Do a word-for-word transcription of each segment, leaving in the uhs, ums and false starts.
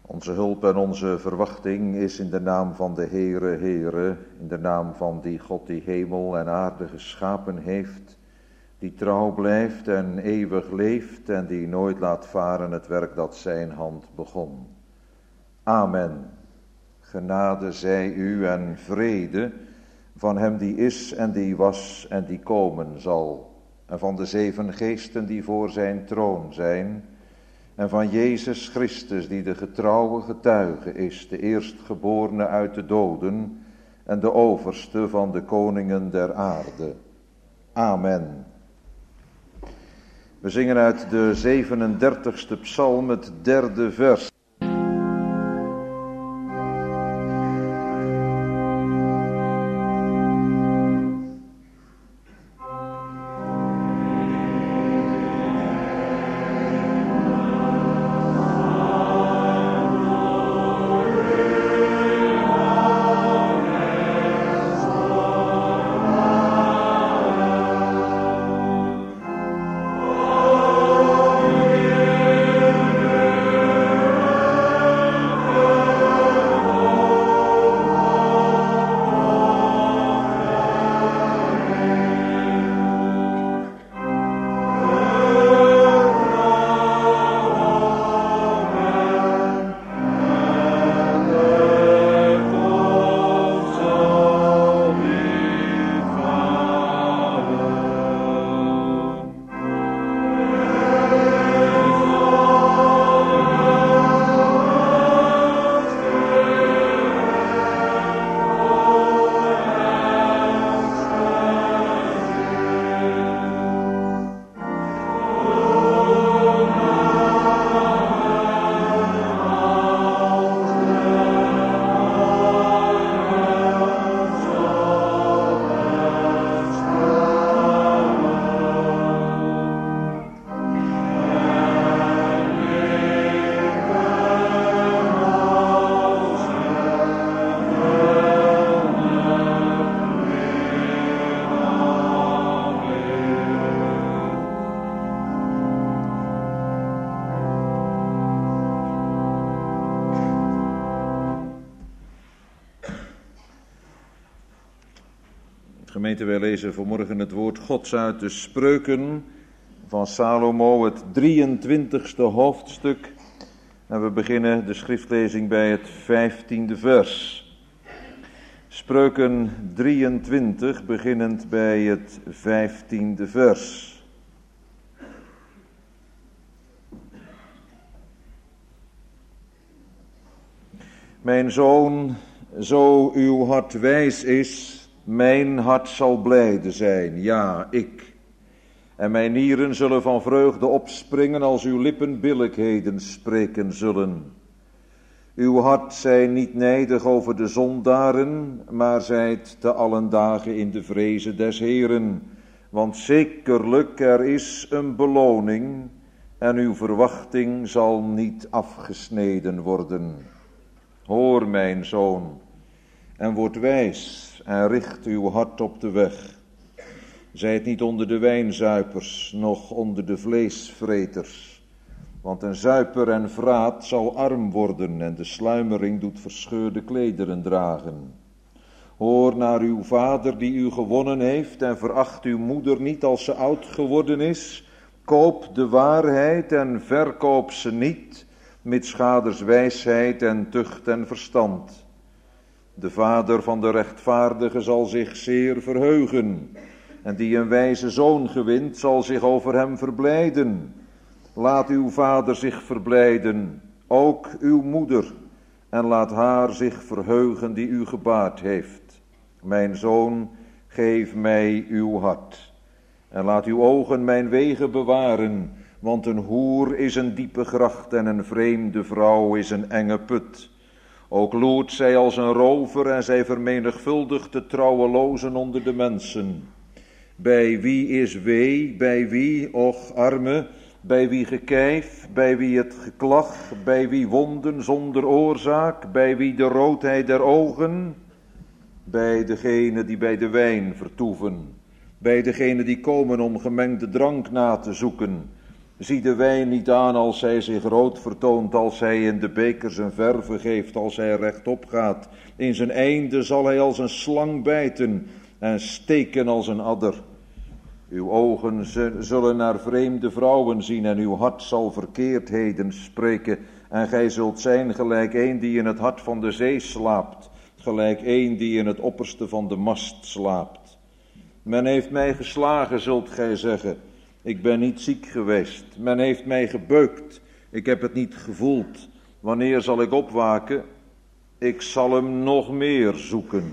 Onze hulp en onze verwachting is in de naam van de Heere, Heere, in de naam van die God die hemel en aarde geschapen heeft, die trouw blijft en eeuwig leeft en die nooit laat varen het werk dat zijn hand begon. Amen. Genade zij u en vrede van hem die is en die was en die komen zal, en van de zeven geesten die voor zijn troon zijn, en van Jezus Christus die de getrouwe getuige is, de eerstgeborene uit de doden en de overste van de koningen der aarde. Amen. We zingen uit de zevenendertigste psalm het derde vers. Gemeente, wij lezen vanmorgen het woord Gods uit de Spreuken van Salomo, het drieëntwintigste hoofdstuk. En we beginnen de schriftlezing bij het vijftiende vers. Spreuken drieëntwintig, beginnend bij het vijftiende vers. Mijn zoon, zo uw hart wijs is, mijn hart zal blijde zijn, ja, ik. En mijn nieren zullen van vreugde opspringen als uw lippen billijkheden spreken zullen. Uw hart zij niet nijdig over de zondaren, maar zijt te allen dagen in de vreze des Heeren. Want zekerlijk er is een beloning en uw verwachting zal niet afgesneden worden. Hoor mijn zoon en word wijs en richt uw hart op de weg. Zijt niet onder de wijnzuipers, noch onder de vleesvreters. Want een zuiper en vraat zal arm worden en de sluimering doet verscheurde klederen dragen. Hoor naar uw vader die u gewonnen heeft en veracht uw moeder niet als ze oud geworden is. Koop de waarheid en verkoop ze niet, mits gaders wijsheid en tucht en verstand. De vader van de rechtvaardige zal zich zeer verheugen, en die een wijze zoon gewint, zal zich over hem verblijden. Laat uw vader zich verblijden, ook uw moeder, en laat haar zich verheugen die u gebaard heeft. Mijn zoon, geef mij uw hart, en laat uw ogen mijn wegen bewaren, want een hoer is een diepe gracht en een vreemde vrouw is een enge put. Ook loert zij als een rover en zij vermenigvuldigt de trouwelozen onder de mensen. Bij wie is wee, bij wie, och arme, bij wie gekijf, bij wie het geklag, bij wie wonden zonder oorzaak, bij wie de roodheid der ogen, bij degene die bij de wijn vertoeven, bij degene die komen om gemengde drank na te zoeken, Zie de wijn niet aan als hij zich rood vertoont, als hij in de beker zijn verve geeft, als hij rechtop gaat. In zijn einde zal hij als een slang bijten en steken als een adder. Uw ogen zullen naar vreemde vrouwen zien en uw hart zal verkeerdheden spreken. En gij zult zijn gelijk een die in het hart van de zee slaapt, gelijk een die in het opperste van de mast slaapt. Men heeft mij geslagen, zult gij zeggen. Ik ben niet ziek geweest. Men heeft mij gebeukt. Ik heb het niet gevoeld. Wanneer zal ik opwaken? Ik zal hem nog meer zoeken.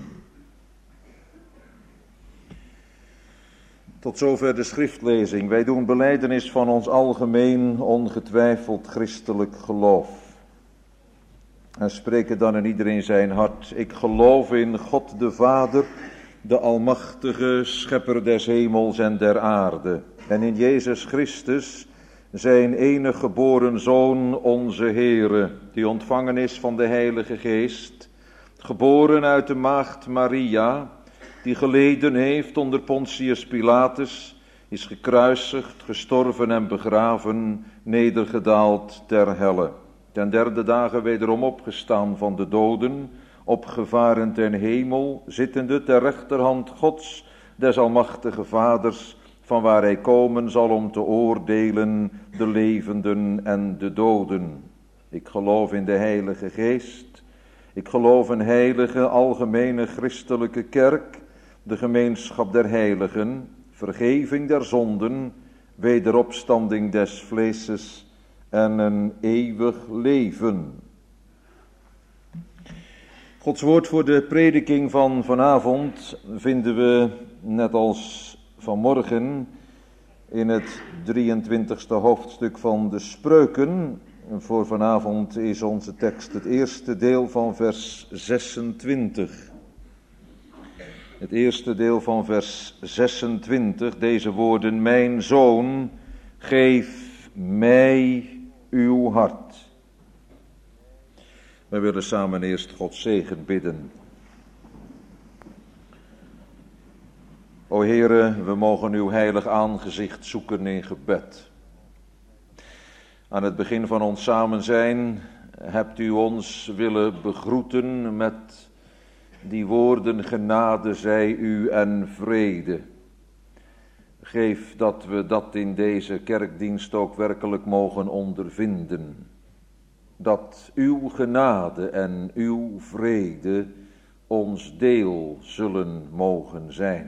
Tot zover de schriftlezing. Wij doen belijdenis van ons algemeen, ongetwijfeld christelijk geloof. En spreken dan in iedereen zijn hart. Ik geloof in God de Vader, de almachtige schepper des hemels en der aarde. En in Jezus Christus, zijn enige geboren Zoon, onze Heere, die ontvangen is van de Heilige Geest, geboren uit de maagd Maria, die geleden heeft onder Pontius Pilatus, is gekruisigd, gestorven en begraven, nedergedaald ter helle. Ten derde dagen wederom opgestaan van de doden, opgevaren ten hemel, zittende ter rechterhand Gods, des almachtige Vaders, van waar hij komen zal om te oordelen de levenden en de doden. Ik geloof in de Heilige Geest. Ik geloof een heilige, algemene christelijke kerk, de gemeenschap der heiligen, vergeving der zonden, wederopstanding des vleeses en een eeuwig leven. Gods woord voor de prediking van vanavond vinden we, net als vanmorgen, in het drieëntwintigste hoofdstuk van de Spreuken. Voor vanavond is onze tekst het eerste deel van vers zesentwintig. Het eerste deel van vers zesentwintig, deze woorden: mijn zoon, geef mij uw hart. Wij willen samen eerst Gods zegen bidden. O Heere, we mogen uw heilig aangezicht zoeken in gebed. Aan het begin van ons samen zijn hebt u ons willen begroeten met die woorden: genade zij u en vrede. Geef dat we dat in deze kerkdienst ook werkelijk mogen ondervinden. Dat uw genade en uw vrede ons deel zullen mogen zijn.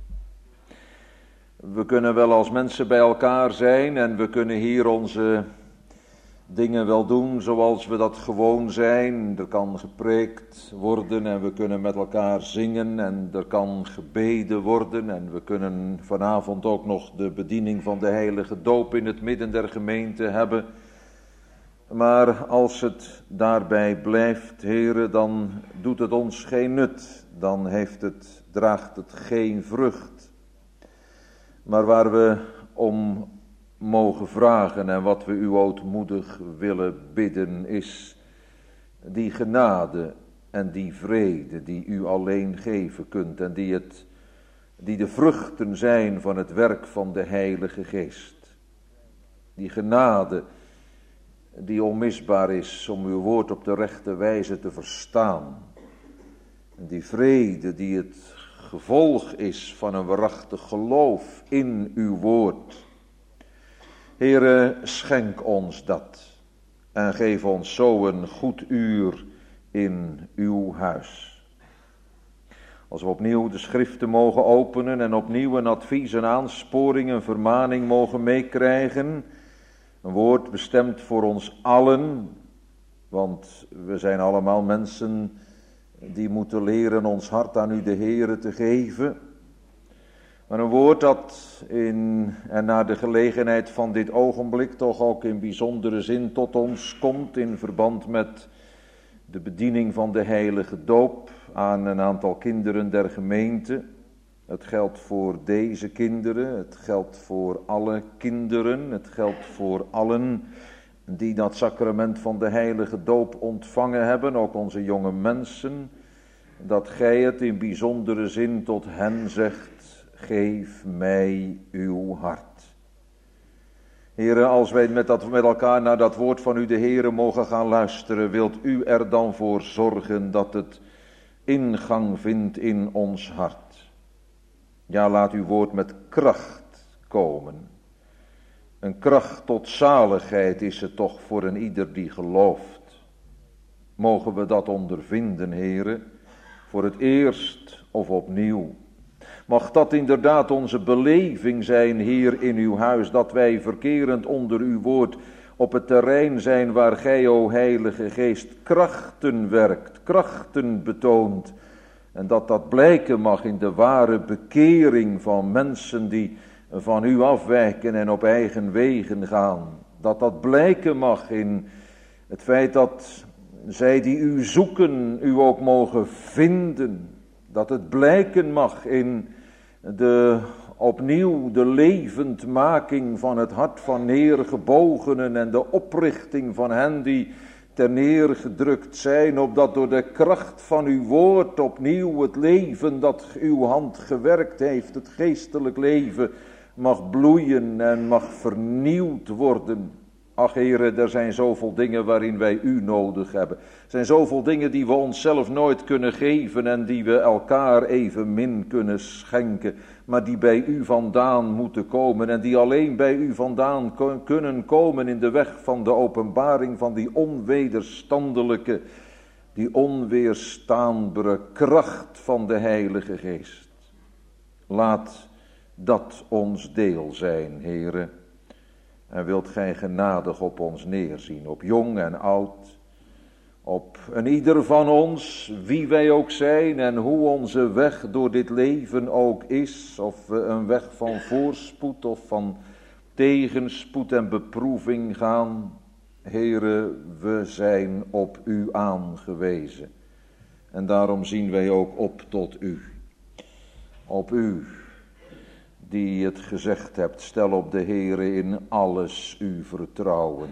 We kunnen wel als mensen bij elkaar zijn en we kunnen hier onze dingen wel doen zoals we dat gewoon zijn. Er kan gepreekt worden en we kunnen met elkaar zingen en er kan gebeden worden. En we kunnen vanavond ook nog de bediening van de heilige doop in het midden der gemeente hebben. Maar als het daarbij blijft, Heere, dan doet het ons geen nut. Dan heeft het, draagt het geen vrucht. Maar waar we om mogen vragen en wat we u ootmoedig willen bidden is die genade en die vrede die u alleen geven kunt en die, het, die de vruchten zijn van het werk van de Heilige Geest. Die genade die onmisbaar is om uw woord op de rechte wijze te verstaan. En die vrede die het gevolg is van een waarachtig geloof in uw woord. Heere, schenk ons dat en geef ons zo een goed uur in uw huis. Als we opnieuw de schriften mogen openen en opnieuw een advies, een aansporing, een vermaning mogen meekrijgen. Een woord bestemd voor ons allen, want we zijn allemaal mensen die moeten leren ons hart aan u de Heere te geven. Maar een woord dat in en naar de gelegenheid van dit ogenblik toch ook in bijzondere zin tot ons komt in verband met de bediening van de heilige doop aan een aantal kinderen der gemeente. Het geldt voor deze kinderen, het geldt voor alle kinderen, het geldt voor allen die dat sacrament van de heilige doop ontvangen hebben, ook onze jonge mensen, dat gij het in bijzondere zin tot hen zegt: geef mij uw hart. Heere, als wij met, dat, met elkaar naar dat woord van u, de Heere, mogen gaan luisteren, wilt u er dan voor zorgen dat het ingang vindt in ons hart. Ja, laat uw woord met kracht komen. Een kracht tot zaligheid is het toch voor een ieder die gelooft. Mogen we dat ondervinden, Heere, voor het eerst of opnieuw. Mag dat inderdaad onze beleving zijn, Heer, in uw huis, dat wij verkerend onder uw woord op het terrein zijn waar gij, o Heilige Geest, krachten werkt, krachten betoont. En dat dat blijken mag in de ware bekering van mensen die van u afwijken en op eigen wegen gaan. Dat dat blijken mag in het feit dat zij die u zoeken, u ook mogen vinden. Dat het blijken mag in de opnieuw de levendmaking van het hart van neergebogenen en de oprichting van hen die ter neergedrukt zijn, opdat door de kracht van uw woord opnieuw het leven dat uw hand gewerkt heeft, het geestelijk leven, mag bloeien en mag vernieuwd worden. Ach, Heere, er zijn zoveel dingen waarin wij u nodig hebben. Er zijn zoveel dingen die we onszelf nooit kunnen geven en die we elkaar evenmin kunnen schenken, maar die bij u vandaan moeten komen en die alleen bij u vandaan kunnen komen in de weg van de openbaring van die onwederstandelijke, die onweerstaanbare kracht van de Heilige Geest. Laat dat ons deel zijn, Heere. En wilt gij genadig op ons neerzien, op jong en oud, op een ieder van ons, wie wij ook zijn en hoe onze weg door dit leven ook is, of we een weg van voorspoed of van tegenspoed en beproeving gaan. Heere, we zijn op u aangewezen. En daarom zien wij ook op tot u. Op u, die het gezegd hebt, stel op de Heere in alles uw vertrouwen.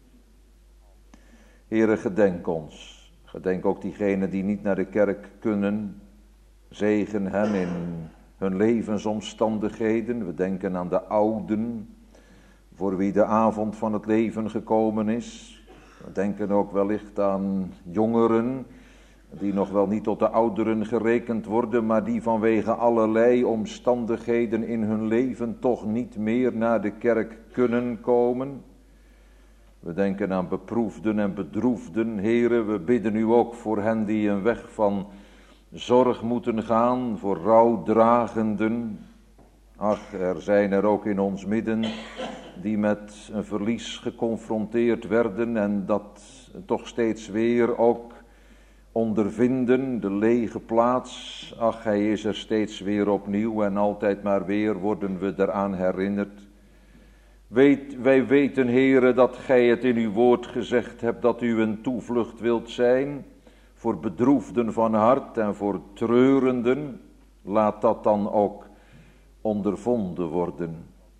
Heere, gedenk ons. Gedenk ook diegenen die niet naar de kerk kunnen. Zegen hen in hun levensomstandigheden. We denken aan de ouden, voor wie de avond van het leven gekomen is. We denken ook wellicht aan jongeren, die nog wel niet tot de ouderen gerekend worden, maar die vanwege allerlei omstandigheden in hun leven toch niet meer naar de kerk kunnen komen. We denken aan beproefden en bedroefden. Heere, we bidden u ook voor hen die een weg van zorg moeten gaan, voor rouwdragenden. Ach, er zijn er ook in ons midden die met een verlies geconfronteerd werden en dat toch steeds weer ook ondervinden, de lege plaats. Ach, hij is er steeds weer opnieuw en altijd maar weer worden we eraan herinnerd. Weet, wij weten, Heere, dat gij het in uw woord gezegd hebt, dat u een toevlucht wilt zijn voor bedroefden van hart en voor treurenden. Laat dat dan ook ondervonden worden.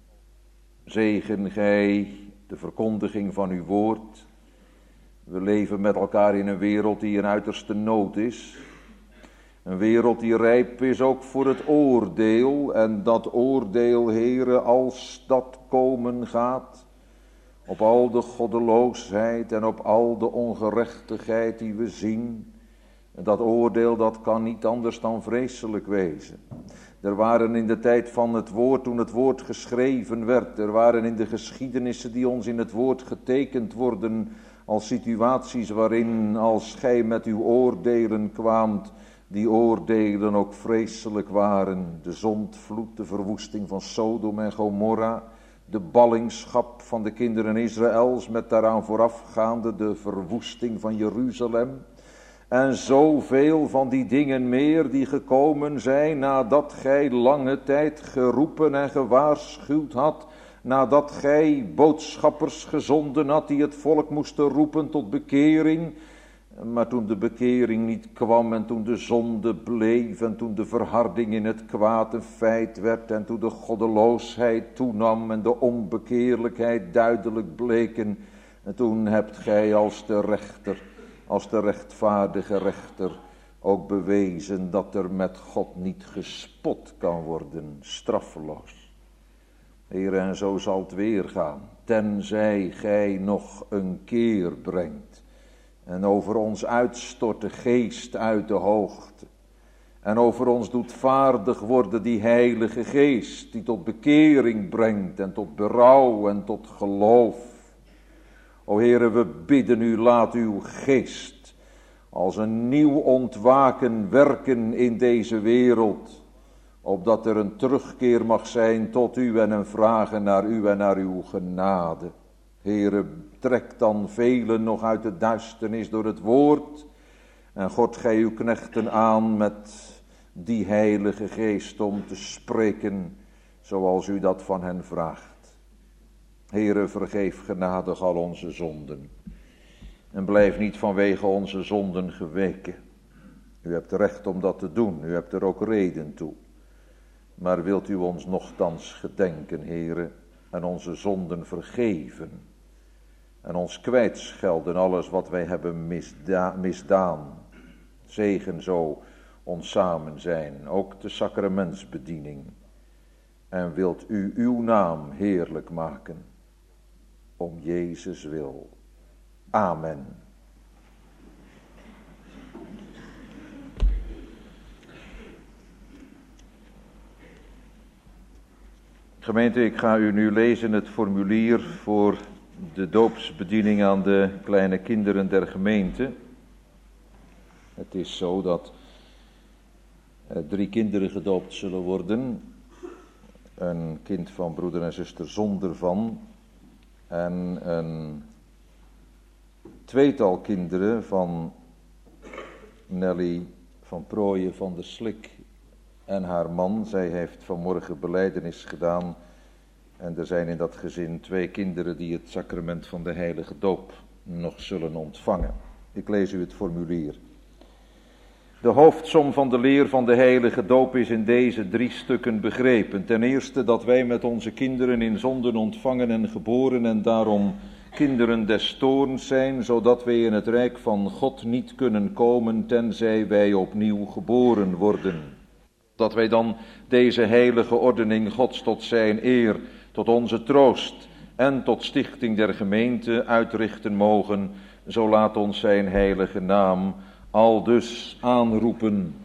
Zegen gij de verkondiging van uw woord. We leven met elkaar in een wereld die in uiterste nood is. Een wereld die rijp is ook voor het oordeel. En dat oordeel, Heere, als dat komen gaat, op al de goddeloosheid en op al de ongerechtigheid die we zien. Dat oordeel, dat kan niet anders dan vreselijk wezen. Er waren in de tijd van het woord, toen het woord geschreven werd, er waren in de geschiedenissen die ons in het woord getekend worden, als situaties waarin, als gij met uw oordelen kwaamt, die oordelen ook vreselijk waren. De zondvloed, de verwoesting van Sodom en Gomorra, de ballingschap van de kinderen Israëls met daaraan voorafgaande de verwoesting van Jeruzalem. En zoveel van die dingen meer die gekomen zijn nadat gij lange tijd geroepen en gewaarschuwd had, nadat gij boodschappers gezonden had die het volk moesten roepen tot bekering. Maar toen de bekering niet kwam en toen de zonde bleef en toen de verharding in het kwaad een feit werd en toen de goddeloosheid toenam en de onbekeerlijkheid duidelijk bleken, en toen hebt gij als de rechter, als de rechtvaardige rechter ook bewezen dat er met God niet gespot kan worden, straffeloos. Heer, en zo zal het weer gaan. tenzij gij nog een keer brengt en over ons uitstort de geest uit de hoogte en over ons doet vaardig worden die heilige geest die tot bekering brengt en tot berouw en tot geloof. O Heere, we bidden u, laat uw geest als een nieuw ontwaken werken in deze wereld, opdat er een terugkeer mag zijn tot u en een vragen naar u en naar uw genade. Heere, trek dan velen nog uit de duisternis door het woord en God, gij uw knechten aan met die heilige geest om te spreken zoals u dat van hen vraagt. Heere, vergeef genadig al onze zonden en blijf niet vanwege onze zonden geweken. U hebt recht om dat te doen, u hebt er ook reden toe. Maar wilt u ons nochtans gedenken, Heere, en onze zonden vergeven en ons kwijtschelden alles wat wij hebben misda- misdaan. Zegen zo ons samen zijn, ook de sacramentsbediening. En wilt u uw naam heerlijk maken, om Jezus wil. Amen. Gemeente, ik ga u nu lezen het formulier voor de doopsbediening aan de kleine kinderen der gemeente. Het is zo dat er drie kinderen gedoopt zullen worden. Een kind van broeder en zuster Zonder van en een tweetal kinderen van Nelly van Prooijen van der Slik en haar man. Zij heeft vanmorgen belijdenis gedaan en er zijn in dat gezin twee kinderen die het sacrament van de heilige doop nog zullen ontvangen. Ik lees u het formulier. De hoofdsom van de leer van de heilige doop is in deze drie stukken begrepen. Ten eerste dat wij met onze kinderen in zonden ontvangen en geboren en daarom kinderen des toorns zijn, zodat wij in het rijk van God niet kunnen komen tenzij wij opnieuw geboren worden. Dat wij dan deze heilige ordening Gods tot zijn eer, tot onze troost en tot stichting der gemeente uitrichten mogen, zo laat ons zijn heilige naam aldus aanroepen.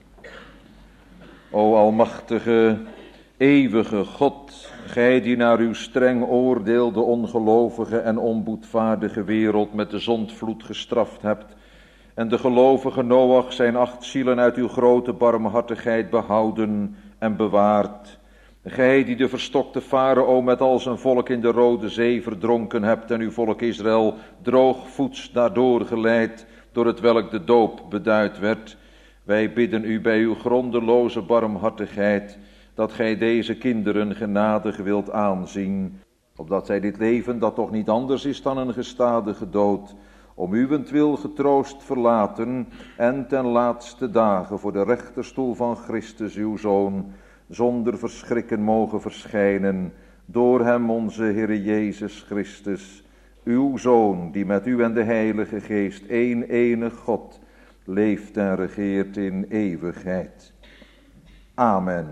O almachtige, eeuwige God, gij die naar uw streng oordeel de ongelovige en onboedvaardige wereld met de zondvloed gestraft hebt, en de gelovige Noach zijn acht zielen uit uw grote barmhartigheid behouden en bewaard. Gij die de verstokte Farao met al zijn volk in de Rode Zee verdronken hebt en uw volk Israël droogvoets daardoor geleid, door het welk de doop beduid werd. Wij bidden u bij uw grondeloze barmhartigheid, dat gij deze kinderen genadig wilt aanzien, opdat zij dit leven, dat toch niet anders is dan een gestadige dood, om uwentwil getroost verlaten en ten laatste dagen voor de rechterstoel van Christus uw Zoon, zonder verschrikken mogen verschijnen, door hem onze Heere Jezus Christus, uw Zoon, die met u en de Heilige Geest, één enig God, leeft en regeert in eeuwigheid. Amen.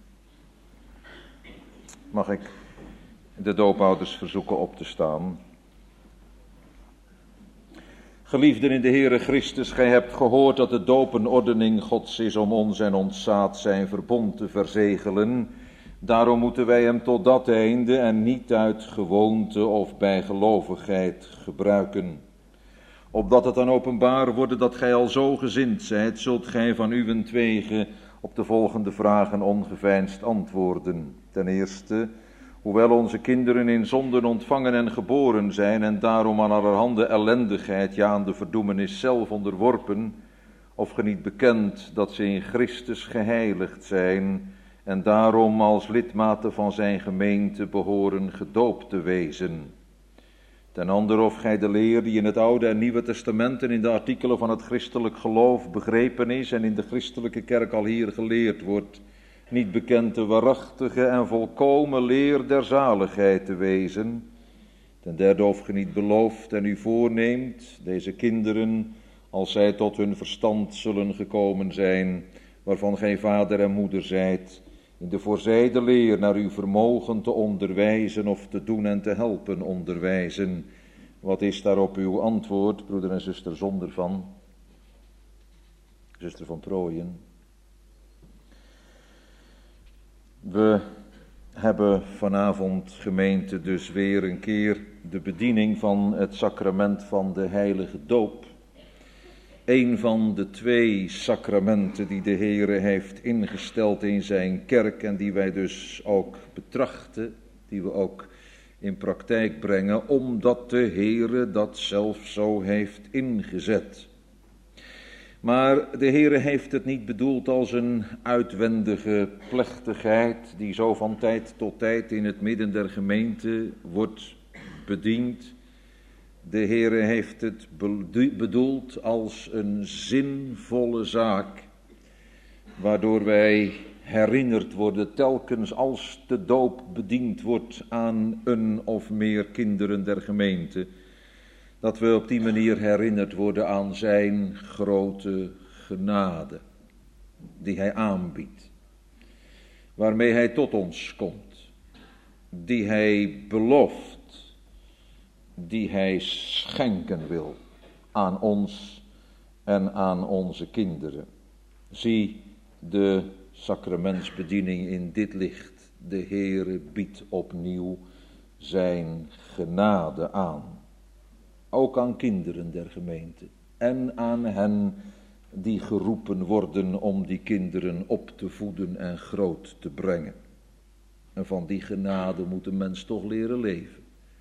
Mag ik de doopouders verzoeken op te staan? Geliefden in de Heere Christus, gij hebt gehoord dat de doop een ordening Gods is om ons en ons zaad zijn verbond te verzegelen. Daarom moeten wij hem tot dat einde en niet uit gewoonte of bijgelovigheid gebruiken. Opdat het dan openbaar wordt dat gij al zo gezind zijt, zult gij van uwentwege op de volgende vragen ongeveinsd antwoorden. Ten eerste, hoewel onze kinderen in zonden ontvangen en geboren zijn en daarom aan allerhande ellendigheid, ja aan de verdoemenis zelf onderworpen, of ge niet bekend dat ze in Christus geheiligd zijn en daarom als lidmaten van zijn gemeente behoren gedoopt te wezen. Ten andere of gij de leer die in het Oude en Nieuwe Testamenten in de artikelen van het christelijk geloof begrepen is en in de christelijke kerk al hier geleerd wordt, niet bekend de waarachtige en volkomen leer der zaligheid te wezen. Ten derde of ge niet belooft en u voorneemt, deze kinderen, als zij tot hun verstand zullen gekomen zijn, waarvan gij vader en moeder zijt, in de voorzijde leer naar uw vermogen te onderwijzen of te doen en te helpen onderwijzen. Wat is daarop uw antwoord, broeder en zuster Zonder van? Zuster van Prooien. We hebben vanavond, gemeente, dus weer een keer de bediening van het sacrament van de heilige doop. Een van de twee sacramenten die de Heere heeft ingesteld in zijn kerk en die wij dus ook betrachten, die we ook in praktijk brengen, omdat de Heere dat zelf zo heeft ingezet. Maar de Heere heeft het niet bedoeld als een uitwendige plechtigheid die zo van tijd tot tijd in het midden der gemeente wordt bediend. De Heere heeft het bedoeld als een zinvolle zaak, waardoor wij herinnerd worden telkens als de doop bediend wordt aan een of meer kinderen der gemeente, dat we op die manier herinnerd worden aan zijn grote genade, die hij aanbiedt, waarmee hij tot ons komt, die hij belooft, die hij schenken wil aan ons en aan onze kinderen. Zie de sacramentsbediening in dit licht. De Heere biedt opnieuw zijn genade aan. Ook aan kinderen der gemeente en aan hen die geroepen worden om die kinderen op te voeden en groot te brengen. En van die genade moet een mens toch leren leven.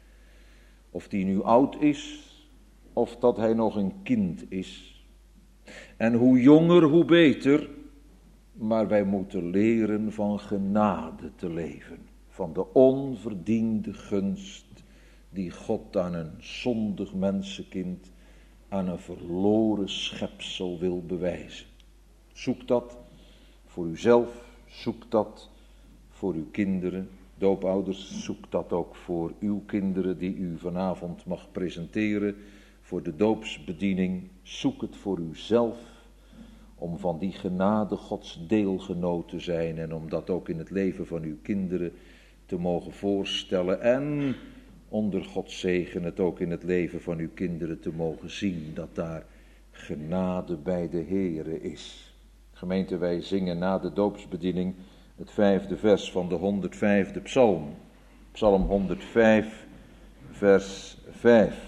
Of die nu oud is, of dat hij nog een kind is. En hoe jonger, hoe beter. Maar wij moeten leren van genade te leven. Van de onverdiende gunst die God aan een zondig mensenkind, aan een verloren schepsel wil bewijzen. Zoek dat voor uzelf, zoek dat voor uw kinderen. Doopouders, zoek dat ook voor uw kinderen die u vanavond mag presenteren voor de doopsbediening. Zoek het voor uzelf, om van die genade Gods deelgenoot te zijn en om dat ook in het leven van uw kinderen te mogen voorstellen en onder Gods zegen het ook in het leven van uw kinderen te mogen zien, dat daar genade bij de Heere is. Gemeente, wij zingen na de doopsbediening het vijfde vers van de honderdvijfde psalm. Psalm honderdvijf, vers vijf.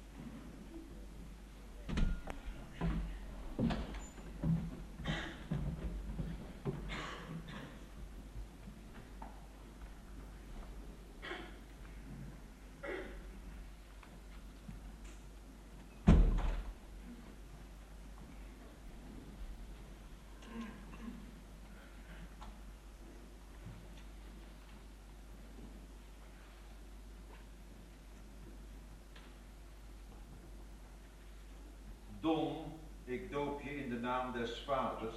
Dom, ik doop je in de naam des Vaders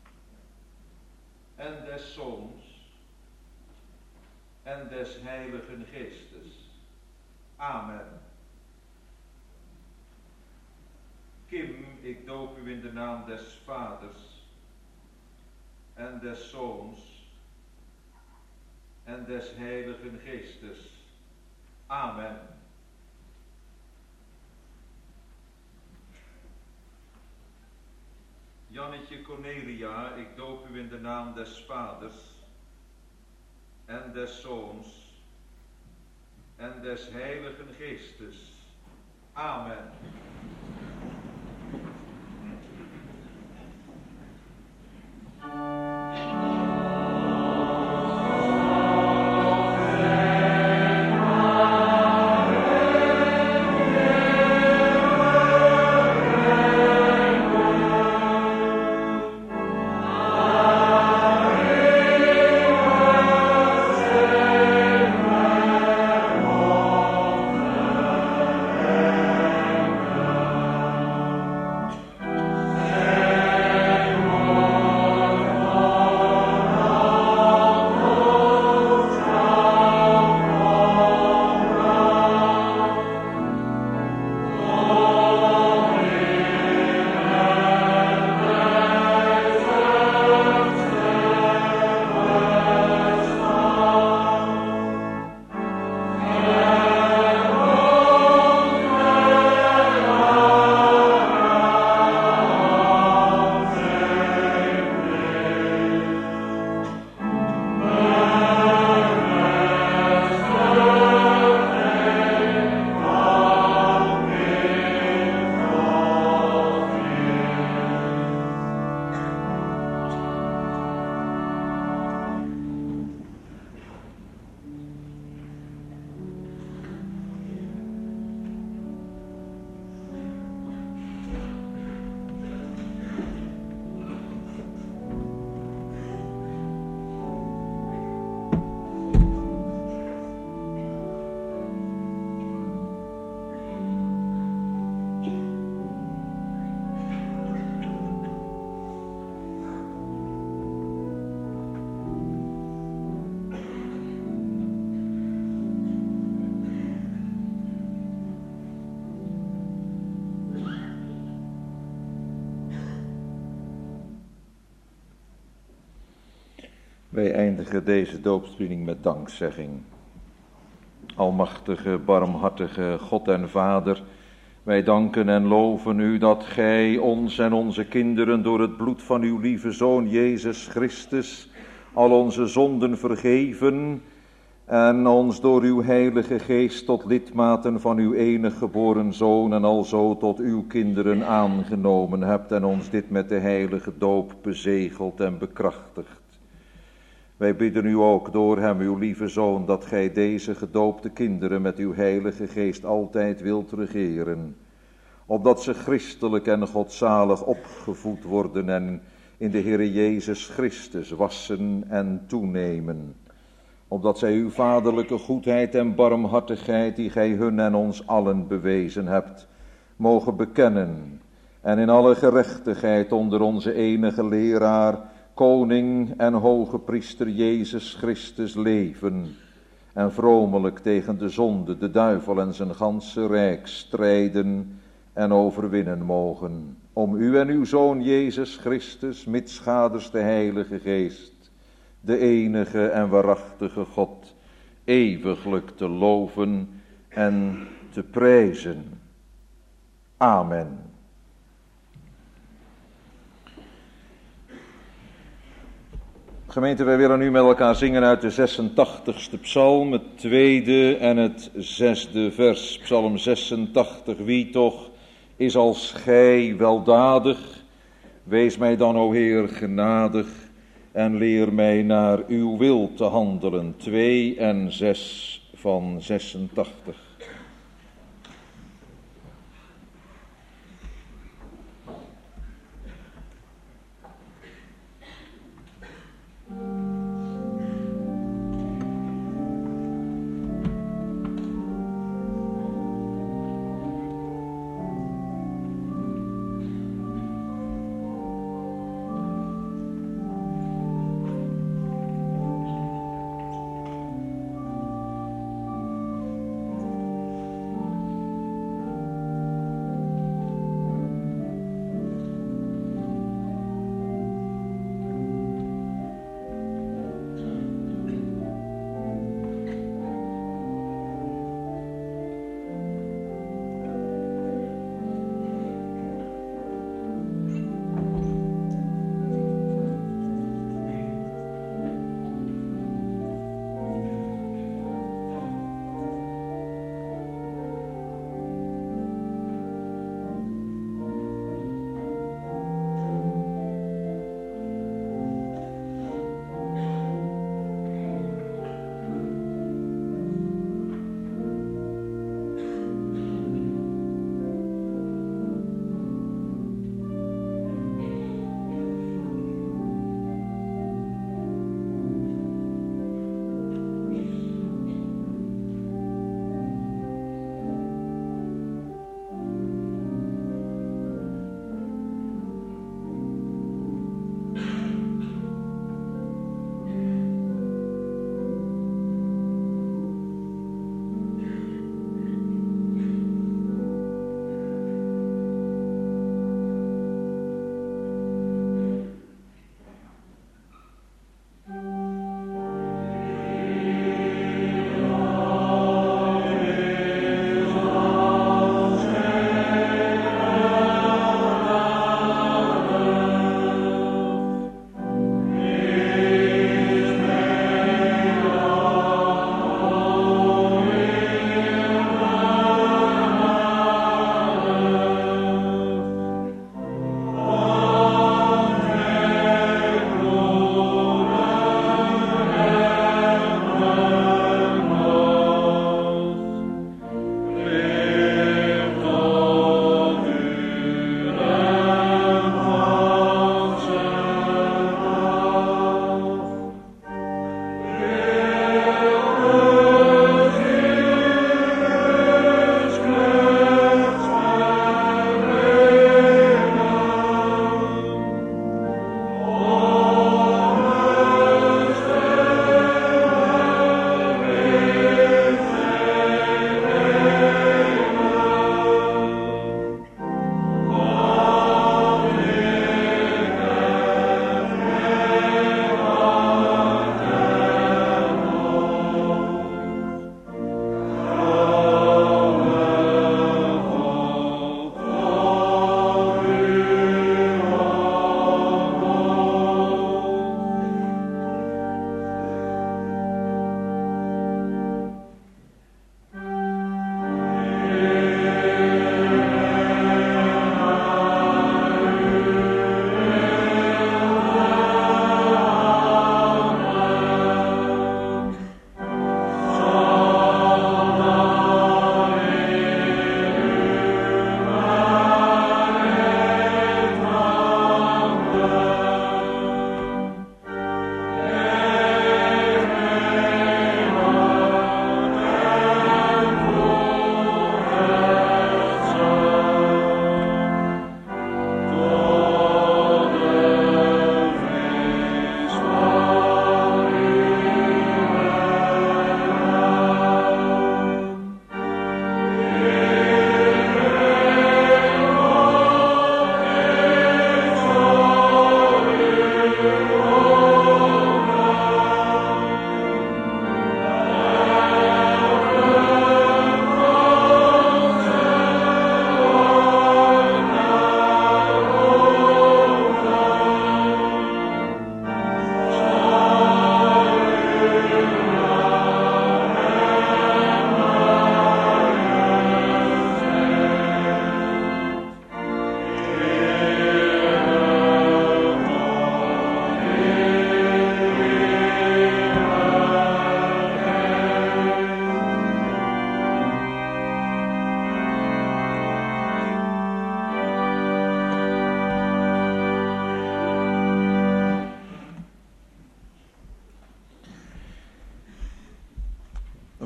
en des Zoons en des Heiligen Geestes. Amen. Kim, ik doop u in de naam des Vaders en des Zoons en des Heiligen Geestes. Amen. Jannetje Cornelia, ik doop u in de naam des Vaders en des Zoons en des Heiligen Geestes. Amen. Wij eindigen deze doopsbediening met dankzegging. Almachtige, barmhartige God en Vader, wij danken en loven u dat gij ons en onze kinderen door het bloed van uw lieve Zoon Jezus Christus al onze zonden vergeven en ons door uw Heilige Geest tot lidmaten van uw enig geboren Zoon en alzo tot uw kinderen aangenomen hebt en ons dit met de heilige doop bezegeld en bekrachtigd. Wij bidden u ook door hem, uw lieve Zoon, dat gij deze gedoopte kinderen met uw Heilige Geest altijd wilt regeren, opdat ze christelijk en godzalig opgevoed worden en in de Heere Jezus Christus wassen en toenemen, opdat zij uw vaderlijke goedheid en barmhartigheid, die gij hun en ons allen bewezen hebt, mogen bekennen en in alle gerechtigheid onder onze enige leraar, koning en hoge priester Jezus Christus leven en vromelijk tegen de zonde, de duivel en zijn ganse rijk strijden en overwinnen mogen. Om u en uw Zoon Jezus Christus, mitschaders de Heilige Geest, de enige en waarachtige God, eeuwiglijk te loven en te prijzen. Amen. Gemeente, wij willen nu met elkaar zingen uit de zesentachtigste psalm, het tweede en het zesde vers. Psalm zesentachtig, wie toch is als gij weldadig, wees mij dan, o Heer, genadig en leer mij naar uw wil te handelen. twee en zes van zesentachtig.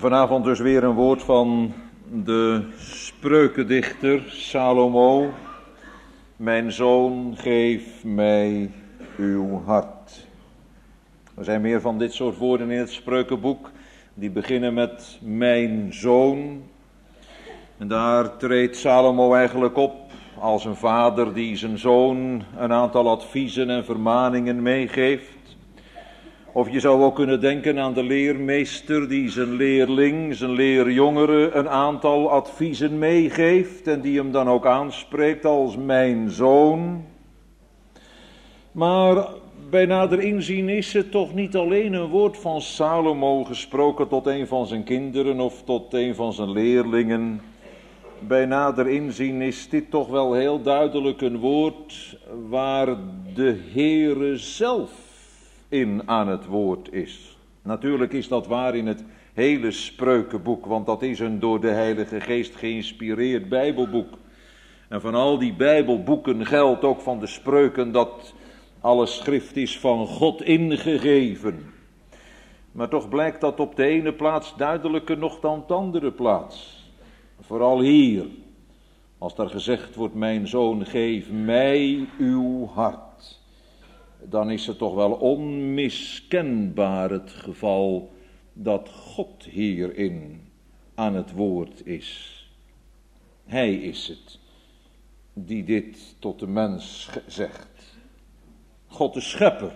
Vanavond dus weer een woord van de spreukendichter Salomo. Mijn zoon, geef mij uw hart. Er zijn meer van dit soort woorden in het spreukenboek. Die beginnen met mijn zoon. En daar treedt Salomo eigenlijk op als een vader die zijn zoon een aantal adviezen en vermaningen meegeeft. Of je zou ook kunnen denken aan de leermeester die zijn leerling, zijn leerjongere een aantal adviezen meegeeft en die hem dan ook aanspreekt als mijn zoon. Maar bij nader inzien is het toch niet alleen een woord van Salomo gesproken tot een van zijn kinderen of tot een van zijn leerlingen. Bij nader inzien is dit toch wel heel duidelijk een woord waar de Heere zelf in aan het woord is. Natuurlijk is dat waar in het hele spreukenboek, want dat is een door de Heilige Geest geïnspireerd Bijbelboek. En van al die Bijbelboeken geldt ook van de spreuken dat alle schrift is van God ingegeven. Maar toch blijkt dat op de ene plaats duidelijker nog dan op de andere plaats. Vooral hier, als daar gezegd wordt, mijn zoon, geef mij uw hart. Dan is het toch wel onmiskenbaar het geval dat God hierin aan het woord is. Hij is het die dit tot de mens zegt. God de schepper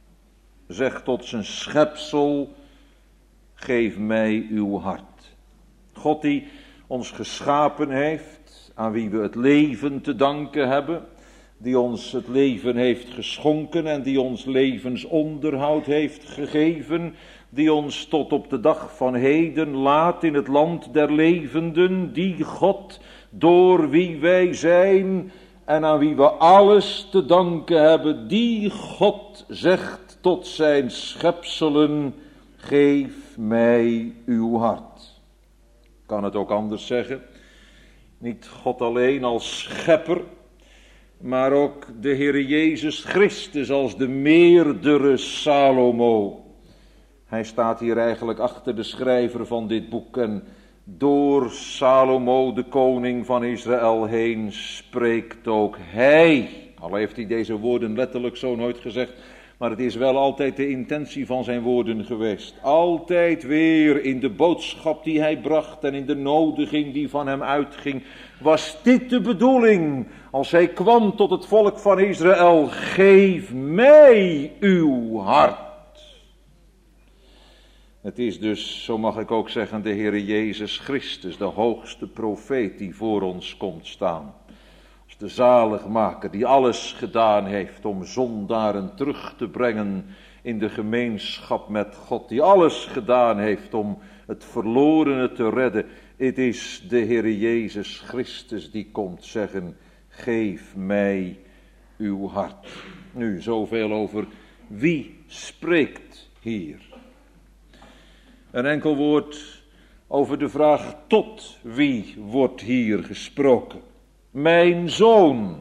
zegt tot zijn schepsel, geef mij uw hart. God die ons geschapen heeft, aan wie we het leven te danken hebben, die ons het leven heeft geschonken en die ons levensonderhoud heeft gegeven, die ons tot op de dag van heden laat in het land der levenden, die God door wie wij zijn en aan wie we alles te danken hebben, die God zegt tot zijn schepselen, geef mij uw hart. Kan het ook anders zeggen? Niet God alleen als schepper, maar ook de Heere Jezus Christus als de meerdere Salomo. Hij staat hier eigenlijk achter de schrijver van dit boek en door Salomo, de koning van Israël heen, spreekt ook hij. Al heeft hij deze woorden letterlijk zo nooit gezegd, maar het is wel altijd de intentie van zijn woorden geweest. Altijd weer in de boodschap die hij bracht en in de nodiging die van hem uitging, was dit de bedoeling als hij kwam tot het volk van Israël: geef mij uw hart. Het is dus, zo mag ik ook zeggen, de Heere Jezus Christus, de hoogste profeet die voor ons komt staan. Als de zaligmaker die alles gedaan heeft om zondaren terug te brengen in de gemeenschap met God. Die alles gedaan heeft om het verlorene te redden. Het is de Heere Jezus Christus die komt zeggen: geef mij uw hart. Nu, zoveel over wie spreekt hier. Een enkel woord over de vraag tot wie wordt hier gesproken. Mijn zoon,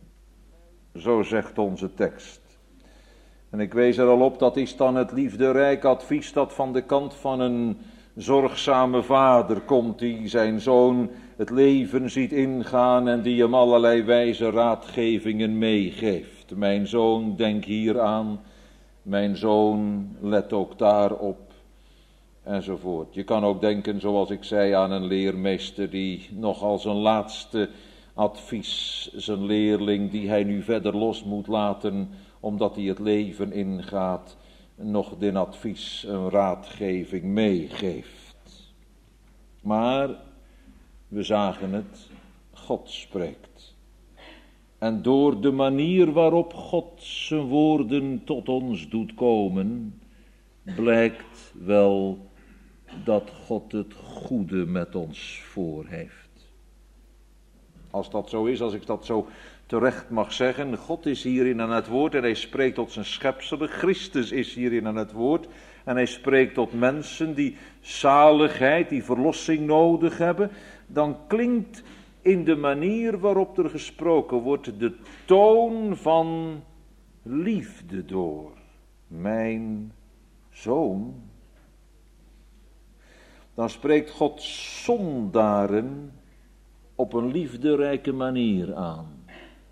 zo zegt onze tekst. En ik wees er al op, dat is dan het liefderijk advies dat van de kant van een zorgzame vader komt, die zijn zoon het leven ziet ingaan en die hem allerlei wijze raadgevingen meegeeft. Mijn zoon, denk hier aan, mijn zoon, let ook daarop. Enzovoort. Je kan ook denken, zoals ik zei, aan een leermeester die nog als een laatste advies zijn leerling, die hij nu verder los moet laten, omdat hij het leven ingaat, nog dit advies, een raadgeving meegeeft. Maar we zagen het, God spreekt. En door de manier waarop God zijn woorden tot ons doet komen, blijkt wel dat God het goede met ons voor heeft. Als dat zo is, als ik dat zo terecht mag zeggen, God is hierin aan het woord en hij spreekt tot zijn schepselen. Christus is hierin aan het woord en hij spreekt tot mensen die zaligheid, die verlossing nodig hebben. Dan klinkt in de manier waarop er gesproken wordt de toon van liefde door. Mijn zoon. dan spreekt God zondaren op een liefderijke manier aan.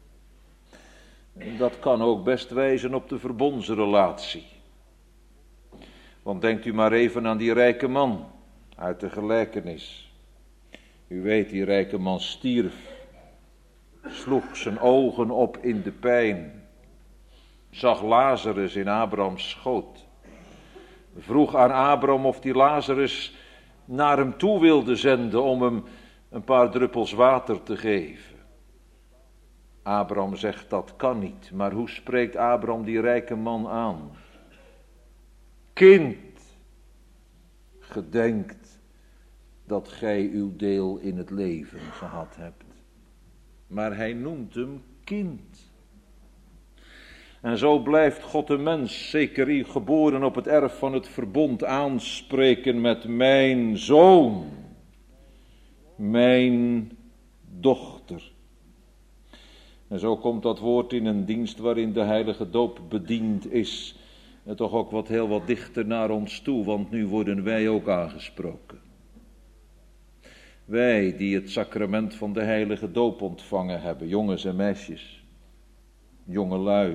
En dat kan ook best wijzen op de verbondsrelatie. Want denkt u maar even aan die rijke man uit de gelijkenis. U weet, die rijke man stierf, sloeg zijn ogen op in de pijn, zag Lazarus in Abrahams schoot, vroeg aan Abraham of die Lazarus naar hem toe wilde zenden om hem een paar druppels water te geven. Abraham zegt dat kan niet, maar hoe spreekt Abraham die rijke man aan? Kind, gedenkt dat gij uw deel in het leven gehad hebt. Maar hij noemt hem kind. En zo blijft God de mens, zeker u geboren op het erf van het verbond, aanspreken met mijn zoon, mijn dochter. En zo komt dat woord in een dienst waarin de heilige doop bediend is, en toch ook wat heel wat dichter naar ons toe, want nu worden wij ook aangesproken. Wij die het sacrament van de heilige doop ontvangen hebben, jongens en meisjes, jongelui,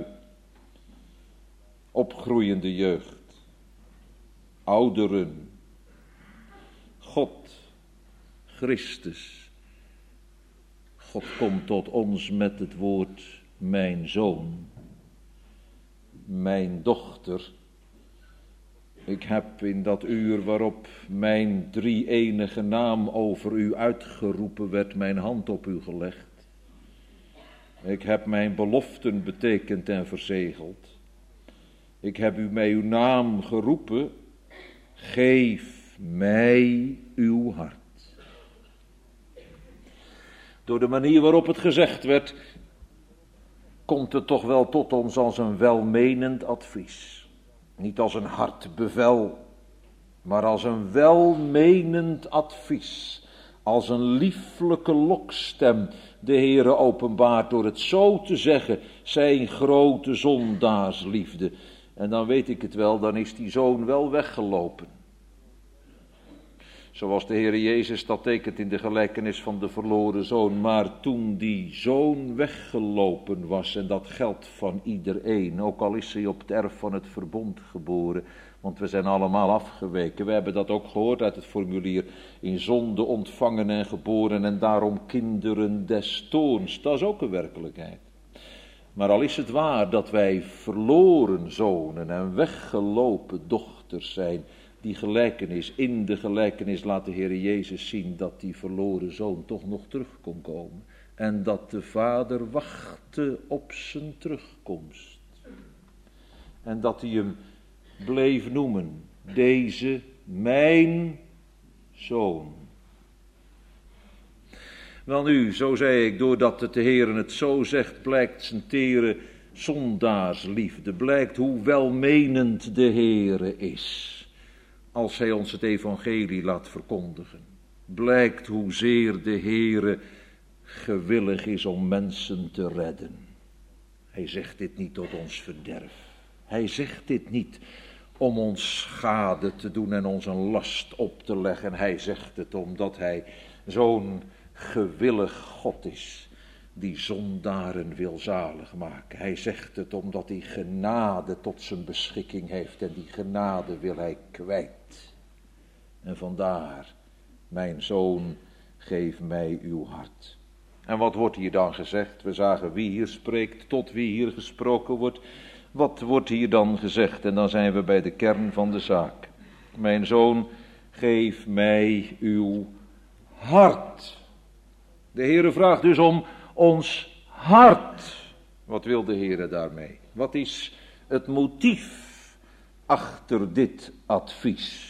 opgroeiende jeugd, ouderen, God, Christus. God komt tot ons met het woord mijn zoon, mijn dochter. Ik heb in dat uur waarop mijn drie-enige naam over u uitgeroepen werd, mijn hand op u gelegd. Ik heb mijn beloften betekend en verzegeld. Ik heb u met uw naam geroepen, geef mij uw hart. Door de manier waarop het gezegd werd, komt het toch wel tot ons als een welmenend advies. Niet als een hard bevel, maar als een welmenend advies. Als een lieflijke lokstem de Heere openbaart door het zo te zeggen, zijn grote zondaarsliefde. En dan weet ik het wel, dan is die zoon wel weggelopen. Zoals de Heere Jezus dat tekent in de gelijkenis van de verloren zoon. Maar toen die zoon weggelopen was, en dat geldt van iedereen, ook al is hij op het erf van het verbond geboren, want we zijn allemaal afgeweken. We hebben dat ook gehoord uit het formulier, in zonde ontvangen en geboren en daarom kinderen des toorns. Dat is ook een werkelijkheid. Maar al is het waar dat wij verloren zonen en weggelopen dochters zijn, die gelijkenis, in de gelijkenis laat de Heer Jezus zien dat die verloren zoon toch nog terug kon komen. En dat de vader wachtte op zijn terugkomst. En dat hij hem bleef noemen, deze mijn zoon. Welnu, zo zei ik, doordat het de Heer het zo zegt, blijkt zijn tere zondaarsliefde, blijkt hoe welmenend de Heere is. Als hij ons het evangelie laat verkondigen, blijkt hoezeer de Heere gewillig is om mensen te redden. Hij zegt dit niet tot ons verderf. Hij zegt dit niet om ons schade te doen en ons een last op te leggen. Hij zegt het omdat hij zo'n gewillig God is, die zondaren wil zalig maken. Hij zegt het omdat hij genade tot zijn beschikking heeft en die genade wil hij kwijt. En vandaar, mijn zoon, geef mij uw hart. En wat wordt hier dan gezegd? We zagen wie hier spreekt, tot wie hier gesproken wordt. Wat wordt hier dan gezegd? En dan zijn we bij de kern van de zaak. Mijn zoon, geef mij uw hart. De Heere vraagt dus om ons hart. Wat wil de Heere daarmee? Wat is het motief achter dit advies?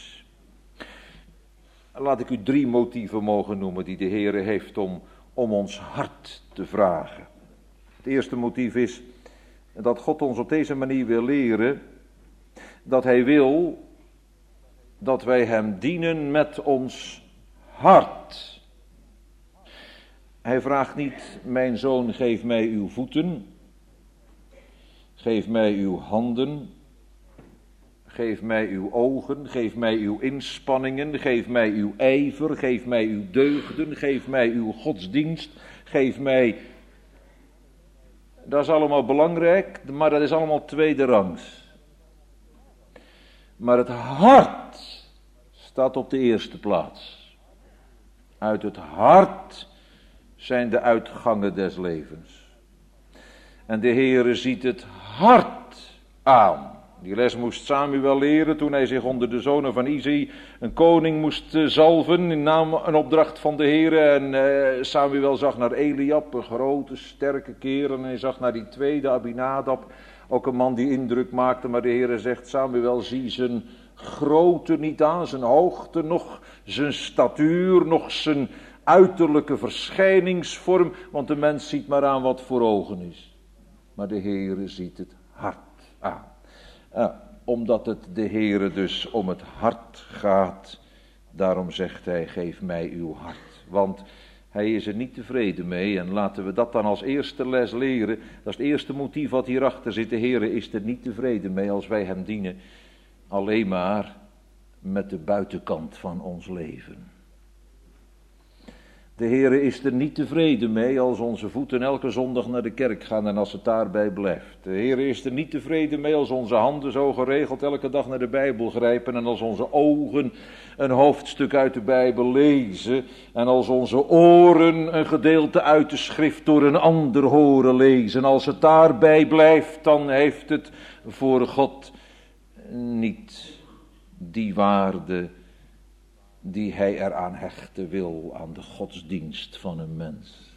Laat ik u drie motieven mogen noemen die de Heere heeft om, om ons hart te vragen. Het eerste motief is dat God ons op deze manier wil leren dat hij wil dat wij hem dienen met ons hart. Hij vraagt niet, mijn zoon, geef mij uw voeten, geef mij uw handen, Geef mij uw ogen, geef mij uw inspanningen, geef mij uw ijver, geef mij uw deugden, geef mij uw godsdienst, geef mij... Dat is allemaal belangrijk, maar dat is allemaal tweederangs. Maar het hart staat op de eerste plaats. Uit het hart zijn de uitgangen des levens. En de Heere ziet het hart aan. Die les moest Samuel leren toen hij zich onder de zonen van Isaï een koning moest zalven in naam een opdracht van de Heere. En uh, Samuel zag naar Eliab, een grote sterke kerel, en hij zag naar die tweede Abinadab, ook een man die indruk maakte. Maar de Heere zegt: Samuel, zie zijn grootte niet aan, zijn hoogte, nog zijn statuur, nog zijn uiterlijke verschijningsvorm, want de mens ziet maar aan wat voor ogen is. Maar de Heere ziet het hart aan. Ja, omdat het de Heere dus om het hart gaat, daarom zegt hij: geef mij uw hart. Want hij is er niet tevreden mee, en laten we dat dan als eerste les leren. Dat is het eerste motief wat hierachter zit. De Heere is er niet tevreden mee als wij hem dienen alleen maar met de buitenkant van ons leven. De Heere is er niet tevreden mee als onze voeten elke zondag naar de kerk gaan en als het daarbij blijft. De Heere is er niet tevreden mee als onze handen zo geregeld elke dag naar de Bijbel grijpen en als onze ogen een hoofdstuk uit de Bijbel lezen en als onze oren een gedeelte uit de schrift door een ander horen lezen. Als het daarbij blijft, dan heeft het voor God niet die waarde die hij eraan hechten wil, aan de godsdienst van een mens.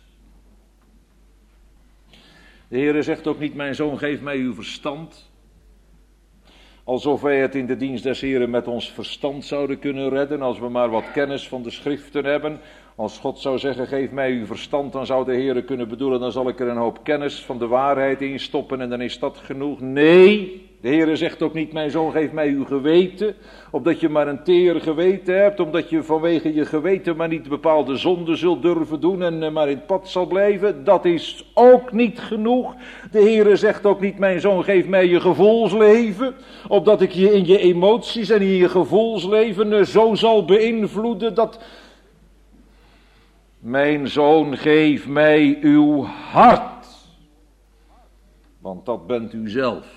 De Heere zegt ook niet: mijn zoon, geef mij uw verstand. Alsof wij het in de dienst des Heeren met ons verstand zouden kunnen redden, als we maar wat kennis van de schriften hebben. Als God zou zeggen: geef mij uw verstand, dan zou de Heere kunnen bedoelen: dan zal ik er een hoop kennis van de waarheid in stoppen en dan is dat genoeg. Nee, de Heere zegt ook niet: mijn zoon, geef mij uw geweten, opdat je maar een teer geweten hebt, omdat je vanwege je geweten maar niet bepaalde zonden zult durven doen en maar in het pad zal blijven. Dat is ook niet genoeg. De Heere zegt ook niet: mijn zoon, geef mij je gevoelsleven, opdat ik je in je emoties en in je gevoelsleven zo zal beïnvloeden dat... Mijn zoon, geef mij uw hart, want dat bent u zelf.